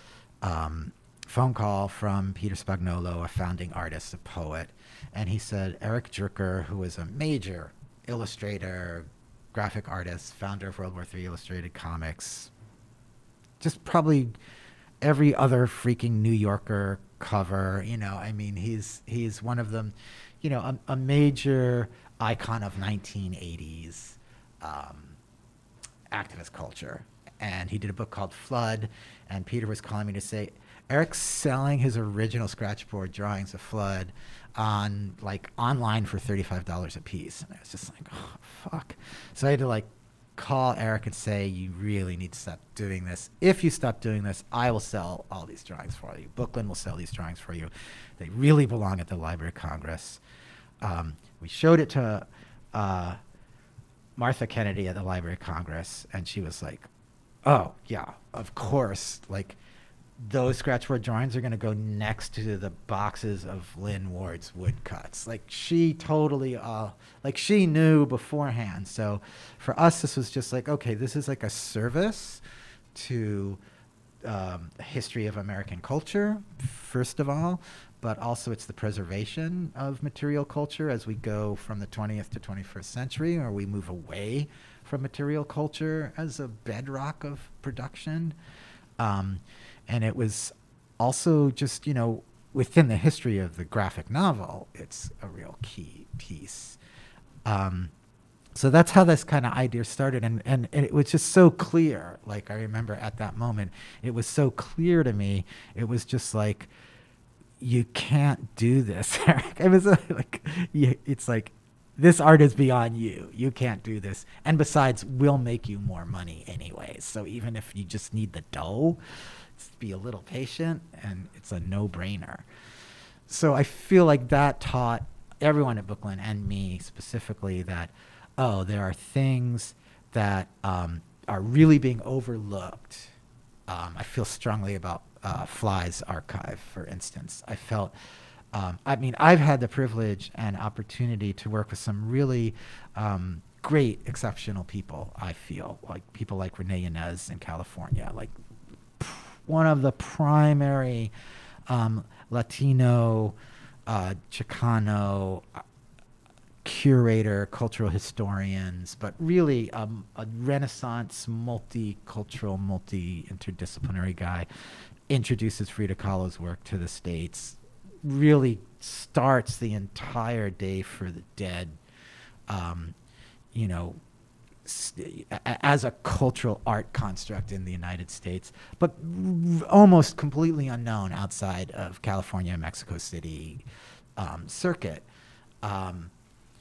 B: um, phone call from Peter Spagnolo, a founding artist, a poet, and he said, Eric Jerker, who was a major illustrator, graphic artist, founder of World War Three Illustrated Comics, just probably every other freaking New Yorker cover, you know, I mean, he's he's one of them, you know, a, a major icon of nineteen eighties um, activist culture. And he did a book called Flood, and Peter was calling me to say, Eric's selling his original scratchboard drawings of Flood on, like, online for thirty-five dollars a piece. And I was just like, oh, fuck. So I had to, like, call Eric and say, you really need to stop doing this. If you stop doing this, I will sell all these drawings for you. Brooklyn will sell these drawings for you. They really belong at the Library of Congress. Um, we showed it to uh, Martha Kennedy at the Library of Congress, and she was like, oh, yeah, of course. Like, those scratchboard drawings are going to go next to the boxes of Lynn Ward's woodcuts. Like she totally, uh, like she knew beforehand. So for us, this was just like, okay, this is like a service to um, the history of American culture, first of all, but also it's the preservation of material culture as we go from the twentieth to twenty-first century, or we move away from material culture as a bedrock of production. Um, and it was also just, you know, within the history of the graphic novel, it's a real key piece. Um, so that's how this kind of idea started. And, and, and it was just so clear. Like, I remember at that moment, it was so clear to me. It was just like, you can't do this, Eric. It was like, you, it's like, this art is beyond you. You can't do this. And besides, we'll make you more money anyways. So even if you just need the dough, just be a little patient, and it's a no-brainer. So I feel like that taught everyone at Brooklyn, and me specifically, that, oh, there are things that um, are really being overlooked. Um, I feel strongly about uh, Fly's archive, for instance. I felt Um, I mean, I've had the privilege and opportunity to work with some really um, great, exceptional people, I feel, like people like Rene Yanez in California, like one of the primary um, Latino, uh, Chicano, uh, curator, cultural historians, but really um, a Renaissance, multicultural, multi-interdisciplinary guy, introduces Frida Kahlo's work to the States, really starts the entire Day for the Dead, um, you know, st- as a cultural art construct in the United States, but r- almost completely unknown outside of California, Mexico City um, circuit. Um,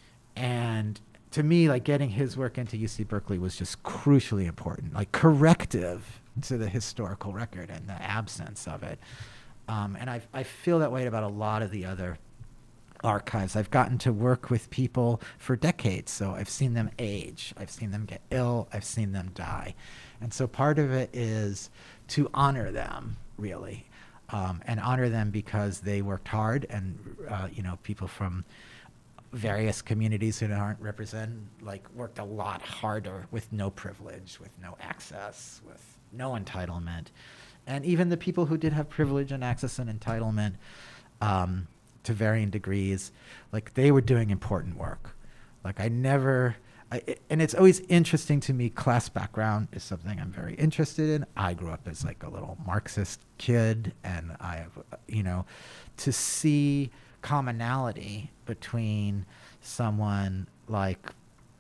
B: and to me, like getting his work into U C Berkeley was just crucially important, like corrective to the historical record and the absence of it. Um, and I I feel that way about a lot of the other archives. I've gotten to work with people for decades, so I've seen them age. I've seen them get ill. I've seen them die. And so part of it is to honor them, really, um, and honor them because they worked hard, and, uh, you know, people from various communities who aren't represented, like, worked a lot harder with no privilege, with no access, with no entitlement. And even the people who did have privilege and access and entitlement um, to varying degrees, like they were doing important work. Like I never, I, and it's always interesting to me, class background is something I'm very interested in. I grew up as like a little Marxist kid, and I have, you know, to see commonality between someone like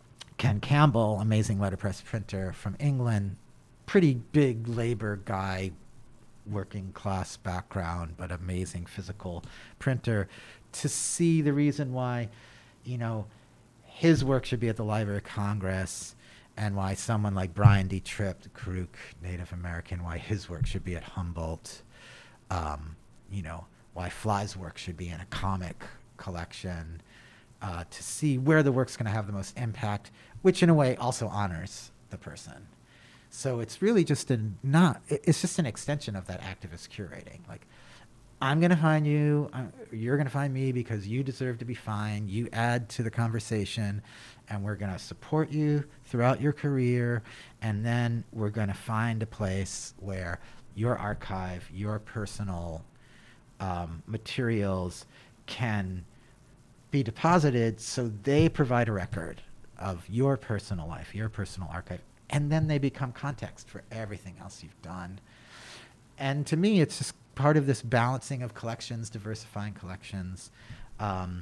B: Ken Campbell, amazing letterpress printer from England, pretty big labor guy, working class background, but amazing physical printer, to see the reason why, you know, his work should be at the Library of Congress, and why someone like Brian D. Tripp, the Karuk Native American, why his work should be at Humboldt, um, you know, why Fly's work should be in a comic collection, uh, to see where the work's going to have the most impact, which in a way also honors the person. So it's really just a not, it's just an extension of that activist curating. Like, I'm going to find you, uh, you're going to find me because you deserve to be fine. You add to the conversation, and we're going to support you throughout your career. And then we're going to find a place where your archive, your personal um, materials can be deposited, so they provide a record of your personal life, your personal archive. And then they become context for everything else you've done. And to me, it's just part of this balancing of collections, diversifying collections, um,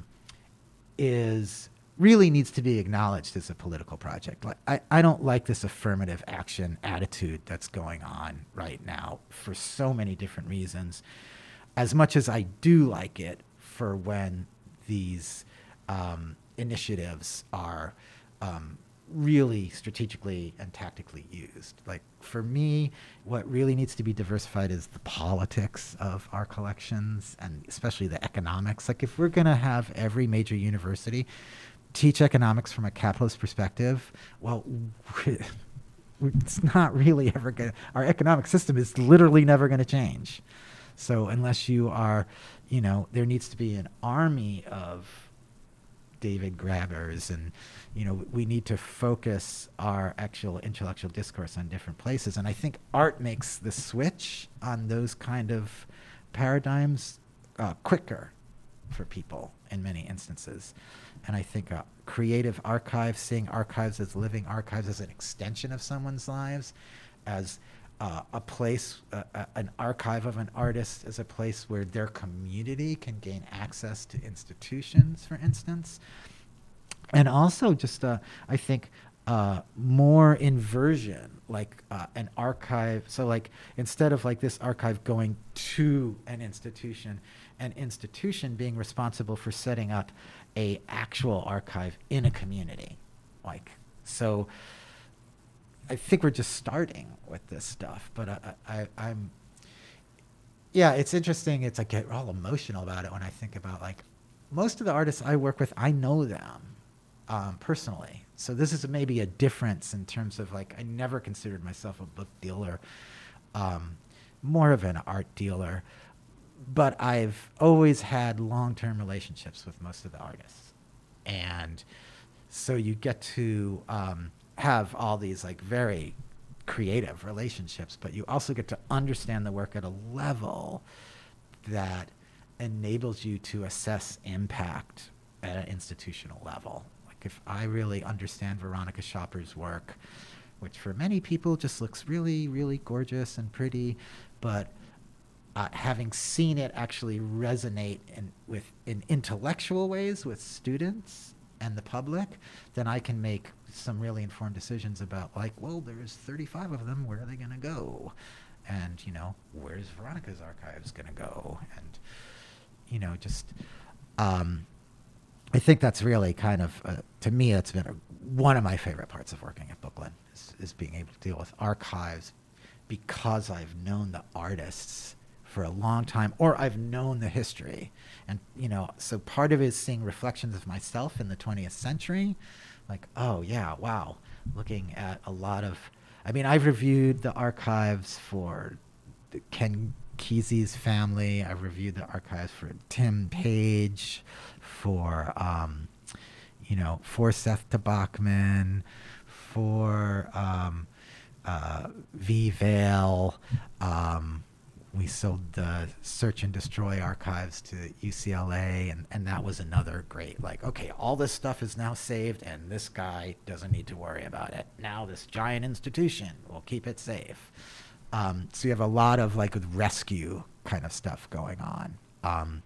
B: is really needs to be acknowledged as a political project. Like, I, I don't like this affirmative action attitude that's going on right now for so many different reasons, as much as I do like it for when these um, initiatives are um, really strategically and tactically used. Like, for me, what really needs to be diversified is the politics of our collections, and especially the economics. Like, if we're going to have every major university teach economics from a capitalist perspective, well, it's not really ever going to, our economic system is literally never going to change. So unless you are, you know, there needs to be an army of David Grabbers, and, you know, we need to focus our actual intellectual discourse on different places. And I think art makes the switch on those kind of paradigms uh, quicker for people in many instances. And I think uh, creative archives, seeing archives as living archives, as an extension of someone's lives, as uh, a place, uh, uh, an archive of an artist, as a place where their community can gain access to institutions, for instance. And also just, uh, I think, uh, more inversion, like uh, an archive. So like, instead of like this archive going to an institution, an institution being responsible for setting up a actual archive in a community. Like, so I think we're just starting with this stuff, but I, I, I'm, yeah, it's interesting. It's like, I get all emotional about it when I think about, like, most of the artists I work with, I know them um, personally. So this is maybe a difference in terms of, like, I never considered myself a book dealer, um, more of an art dealer. But I've always had long-term relationships with most of the artists. And so you get to um, have all these like very creative relationships, but you also get to understand the work at a level that enables you to assess impact at an institutional level. Like if I really understand Veronica Schopper's work, which for many people just looks really, really gorgeous and pretty, but Uh, having seen it actually resonate in, with, in intellectual ways with students and the public, then I can make some really informed decisions about, like, well, there's thirty-five of them, where are they going to go? And, you know, where's Veronica's archives going to go? And, you know, just, um, I think that's really kind of, uh, to me, that's been a, one of my favorite parts of working at Booklyn, is, is being able to deal with archives, because I've known the artists for a long time, or I've known the history. And, you know, so part of it is seeing reflections of myself in the twentieth century. Like, oh yeah, wow. Looking at a lot of, I mean, I've reviewed the archives for the Ken Kesey's family. I've reviewed the archives for Tim Page, for, um, you know, for Seth Tabachman, for um, uh, V. Vale, um, we sold the Search and Destroy archives to U C L A, and, and that was another great, like, okay, all this stuff is now saved, and this guy doesn't need to worry about it. Now this giant institution will keep it safe. Um, so you have a lot of, like, rescue kind of stuff going on. Um,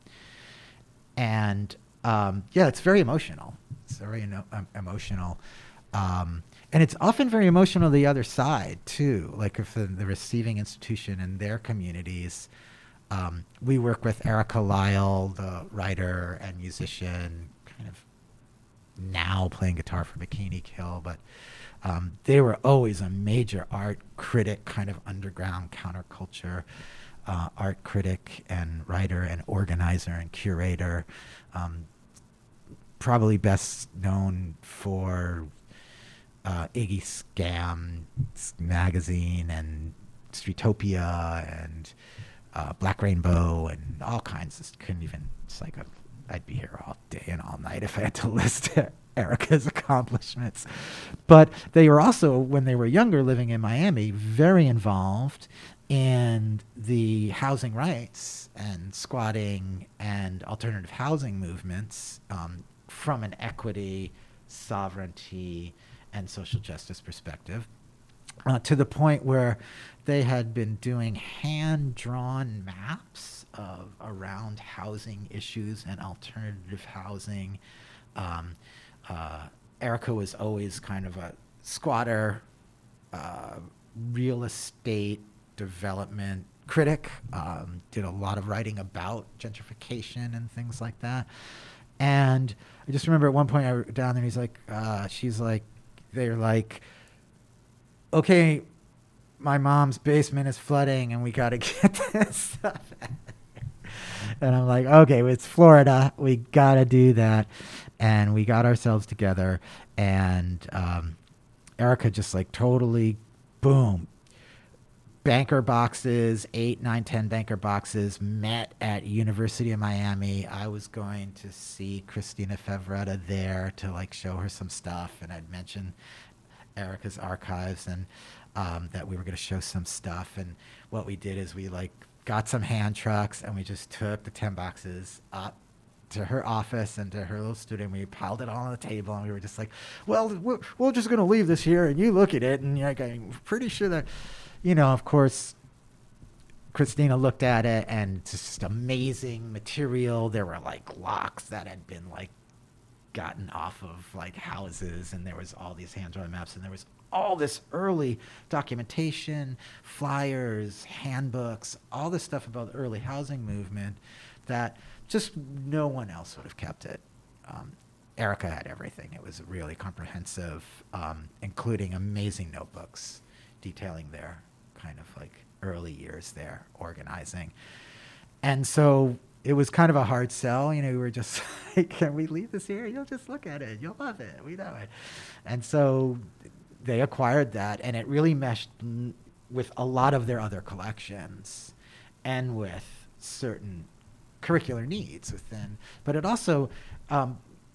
B: and, um, yeah, it's very emotional. It's very no, um, emotional. Um, And it's often very emotional the other side, too. Like if the, the receiving institution and their communities, um, we work with Erica Lyle, the writer and musician, kind of now playing guitar for Bikini Kill, but um, they were always a major art critic, kind of underground counterculture uh, art critic and writer and organizer and curator. Um, probably best known for Uh, Iggy Scam magazine and Streetopia and uh, Black Rainbow and all kinds. Just couldn't even, it's like a, I'd be here all day and all night if I had to list Erica's accomplishments. But they were also, when they were younger, living in Miami, very involved in the housing rights and squatting and alternative housing movements um, from an equity, sovereignty, and social justice perspective, uh, to the point where they had been doing hand-drawn maps of around housing issues and alternative housing. Um, uh, Erica was always kind of a squatter, uh, real estate development critic, um, did a lot of writing about gentrification and things like that. And I just remember at one point I was down there, he's like, uh, she's like, they're like, okay, my mom's basement is flooding and we got to get this stuff out. And I'm like, okay, well, it's Florida. We got to do that. And we got ourselves together. And um, Erica just like totally boom. Banker boxes, eight, nine, ten banker boxes met at University of Miami. I was going to see Christina Favretta there to like show her some stuff, and I'd mentioned Erica's archives and um, that we were going to show some stuff. And what we did is we like got some hand trucks and we just took the ten boxes up to her office and to her little studio, and we piled it all on the table, and we were just like, well, we're, we're just going to leave this here and you look at it, and you're like, I'm pretty sure that, you know, of course, Christina looked at it, and it's just amazing material. There were like locks that had been like gotten off of like houses, and there was all these hand-drawn maps, and there was all this early documentation, flyers, handbooks, all this stuff about the early housing movement that just no one else would have kept it. Um, Erica had everything. It was really comprehensive, um, including amazing notebooks detailing their kind of like early years there, organizing. And so it was kind of a hard sell. You know, we were just like, can we leave this here? You'll just look at it. You'll love it. We know it. And so they acquired that, and it really meshed n- with a lot of their other collections and with certain curricular needs within. But it also, um,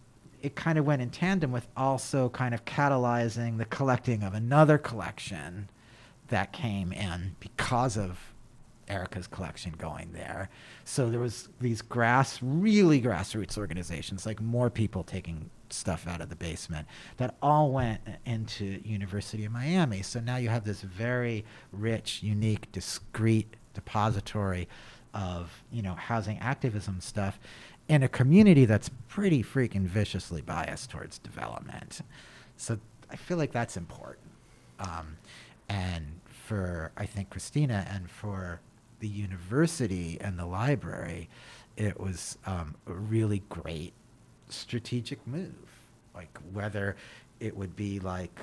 B: it kind of went in tandem with also kind of catalyzing the collecting of another collection that came in because of Erica's collection going there. So there was these grass, really grassroots organizations, like more people taking stuff out of the basement, that all went into University of Miami. So now you have this very rich, unique, discrete depository of, you know, housing activism stuff in a community that's pretty freaking viciously biased towards development. So I feel like that's important. Um, and for, I think, Christina and for the university and the library, it was um, a really great strategic move. Like whether it would be like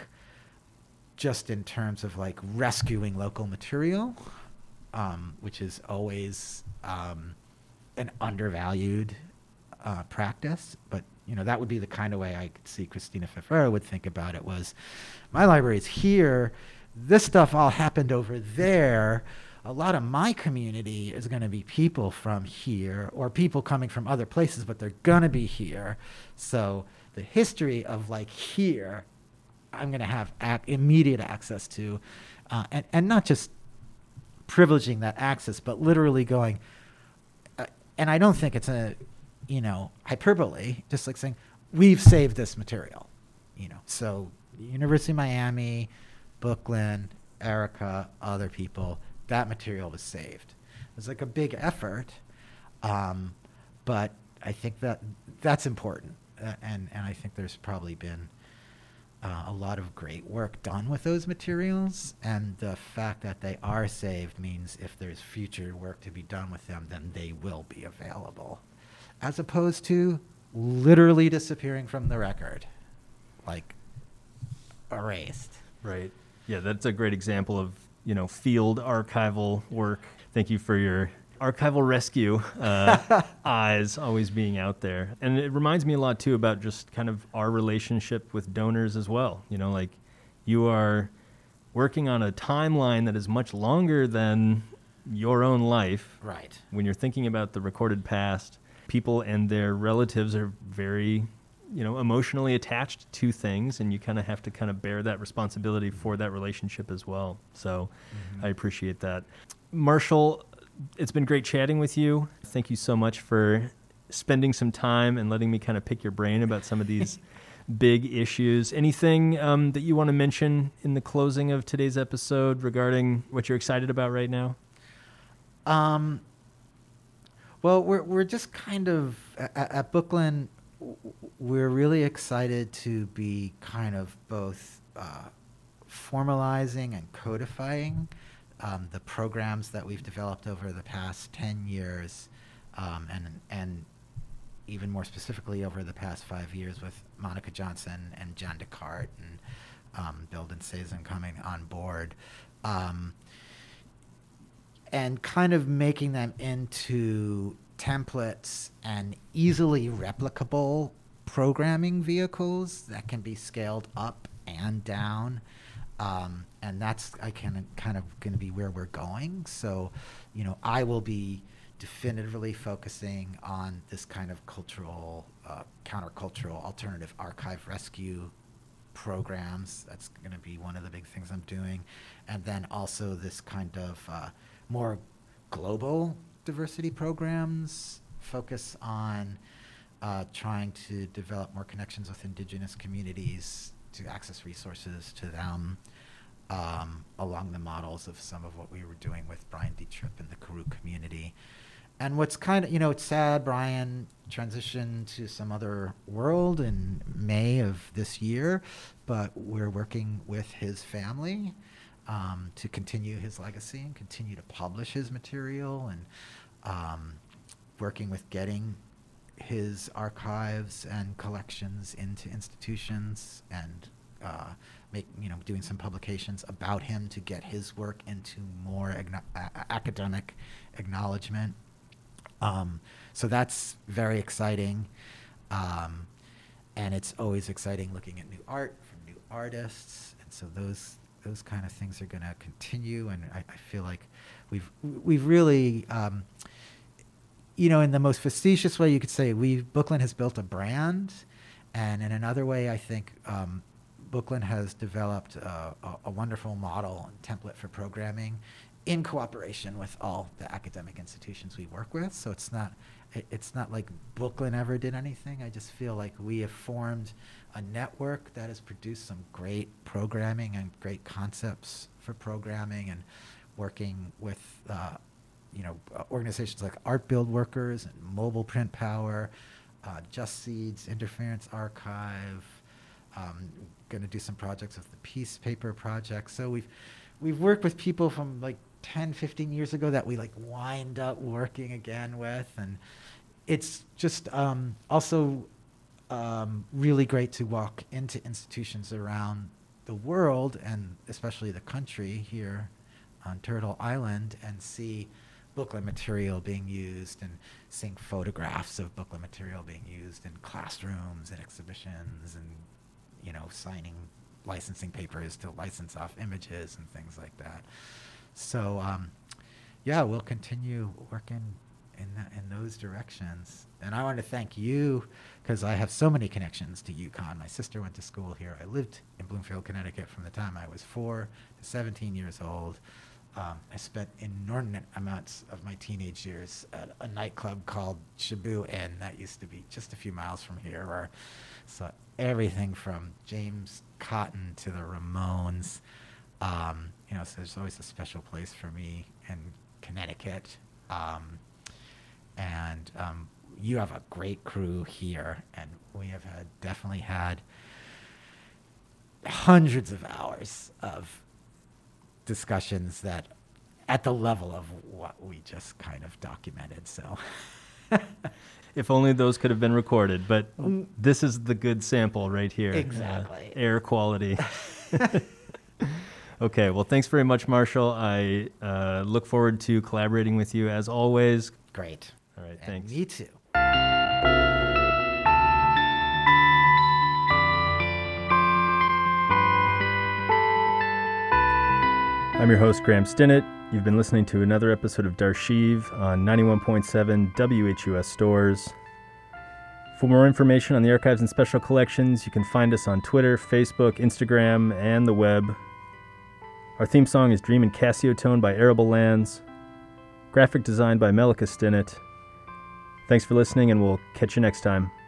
B: just in terms of like rescuing local material, um, which is always um, an undervalued uh, practice, but you know that would be the kind of way I could see Christina Favretta would think about it. Was my library is here, this stuff all happened over there. A lot of my community is going to be people from here or people coming from other places, but they're going to be here. So the history of like here, I'm going to have ac- immediate access to, uh, and, and not just privileging that access, but literally going, uh, and I don't think it's a, you know, hyperbole, just like saying, we've saved this material, you know. So University of Miami, Brooklyn, Erica, other people, that material was saved. It was like a big effort, um, but I think that that's important. Uh, and, and I think there's probably been uh, a lot of great work done with those materials. And the fact that they are saved means if there's future work to be done with them, then they will be available. As opposed to literally disappearing from the record, like erased.
A: Right. Yeah, that's a great example of, you know, field archival work. Thank you for your archival rescue uh, eyes always being out there. And it reminds me a lot, too, about just kind of our relationship with donors as well. You know, like you are working on a timeline that is much longer than your own life.
B: Right.
A: When you're thinking about the recorded past, people and their relatives are very, you know, emotionally attached to things, and you kind of have to kind of bear that responsibility for that relationship as well. So mm-hmm. I appreciate that. Marshall, it's been great chatting with you. Thank you so much for spending some time and letting me kind of pick your brain about some of these big issues. Anything um, that you want to mention in the closing of today's episode regarding what you're excited about right now?
B: Um. Well, we're we're just kind of at, at Brooklyn. We're really excited to be kind of both uh, formalizing and codifying um, the programs that we've developed over the past ten years, um, and and even more specifically over the past five years with Monica Johnson and John Descartes and um, Bill Dinsazen coming on board. Um, and kind of making them into templates and easily replicable programming vehicles that can be scaled up and down Um, and that's I can kind of going to be where we're going. So, you know, I will be definitively focusing on this kind of cultural, uh, countercultural, alternative archive rescue programs. That's going to be one of the big things I'm doing. And then also this kind of uh, more global diversity programs focus on uh, trying to develop more connections with indigenous communities to access resources to them, um, along the models of some of what we were doing with Brian D. Tripp and the Karuk community. And what's kind of, you know, it's sad, Brian transitioned to some other world in May of this year, but we're working with his family um, to continue his legacy and continue to publish his material, and um, working with getting his archives and collections into institutions, and uh, make, you know, doing some publications about him to get his work into more agno- a- academic acknowledgement. Um, so that's very exciting. Um, and it's always exciting looking at new art from new artists. And so those those kind of things are going to continue. And I, I feel like we've we've really, um, you know, in the most facetious way you could say, we Bookland has built a brand. And in another way, I think um, Bookland has developed a, a, a wonderful model and template for programming in cooperation with all the academic institutions we work with. So it's not it, it's not like Bookland ever did anything. I just feel like we have formed a network that has produced some great programming and great concepts for programming, and working with uh, you know organizations like Art Build Workers and Mobile Print Power, uh, Just Seeds, Interference Archive. Um, going to do some projects with the Peace Paper Project. So we've we've worked with people from like ten, fifteen years ago that we like wind up working again with. And it's just um, also um, really great to walk into institutions around the world, and especially the country here on Turtle Island, and see Bookland material being used, and seeing photographs of Bookland material being used in classrooms and exhibitions, and, you know, signing licensing papers to license off images and things like that. So, um, yeah, we'll continue working in that, in those directions. And I want to thank you, because I have so many connections to UConn. My sister went to school here. I lived in Bloomfield, Connecticut from the time I was four to seventeen years old. Um, I spent inordinate amounts of my teenage years at a nightclub called Shabu Inn that used to be just a few miles from here, where so everything from James Cotton to the Ramones. Um, you know, so there's always a special place for me in Connecticut. Um, and um, you have a great crew here, and we have had definitely had hundreds of hours of discussions that at the level of what we just kind of documented. So
A: if only those could have been recorded, but this is the good sample right here.
B: Exactly.
A: Uh, air quality. Okay, well, thanks very much, Marshall. I uh, look forward to collaborating with you as always.
B: Great.
A: All right,
B: And
A: thanks.
B: me too.
A: I'm your host, Graham Stinnett. You've been listening to another episode of Darshiv on ninety-one point seven W H U S Stores. For more information on the archives and special collections, you can find us on Twitter, Facebook, Instagram, and the web. Our theme song is Dream in Casio Tone by Arable Lands. Graphic design by Melika Stinnett. Thanks for listening, and we'll catch you next time.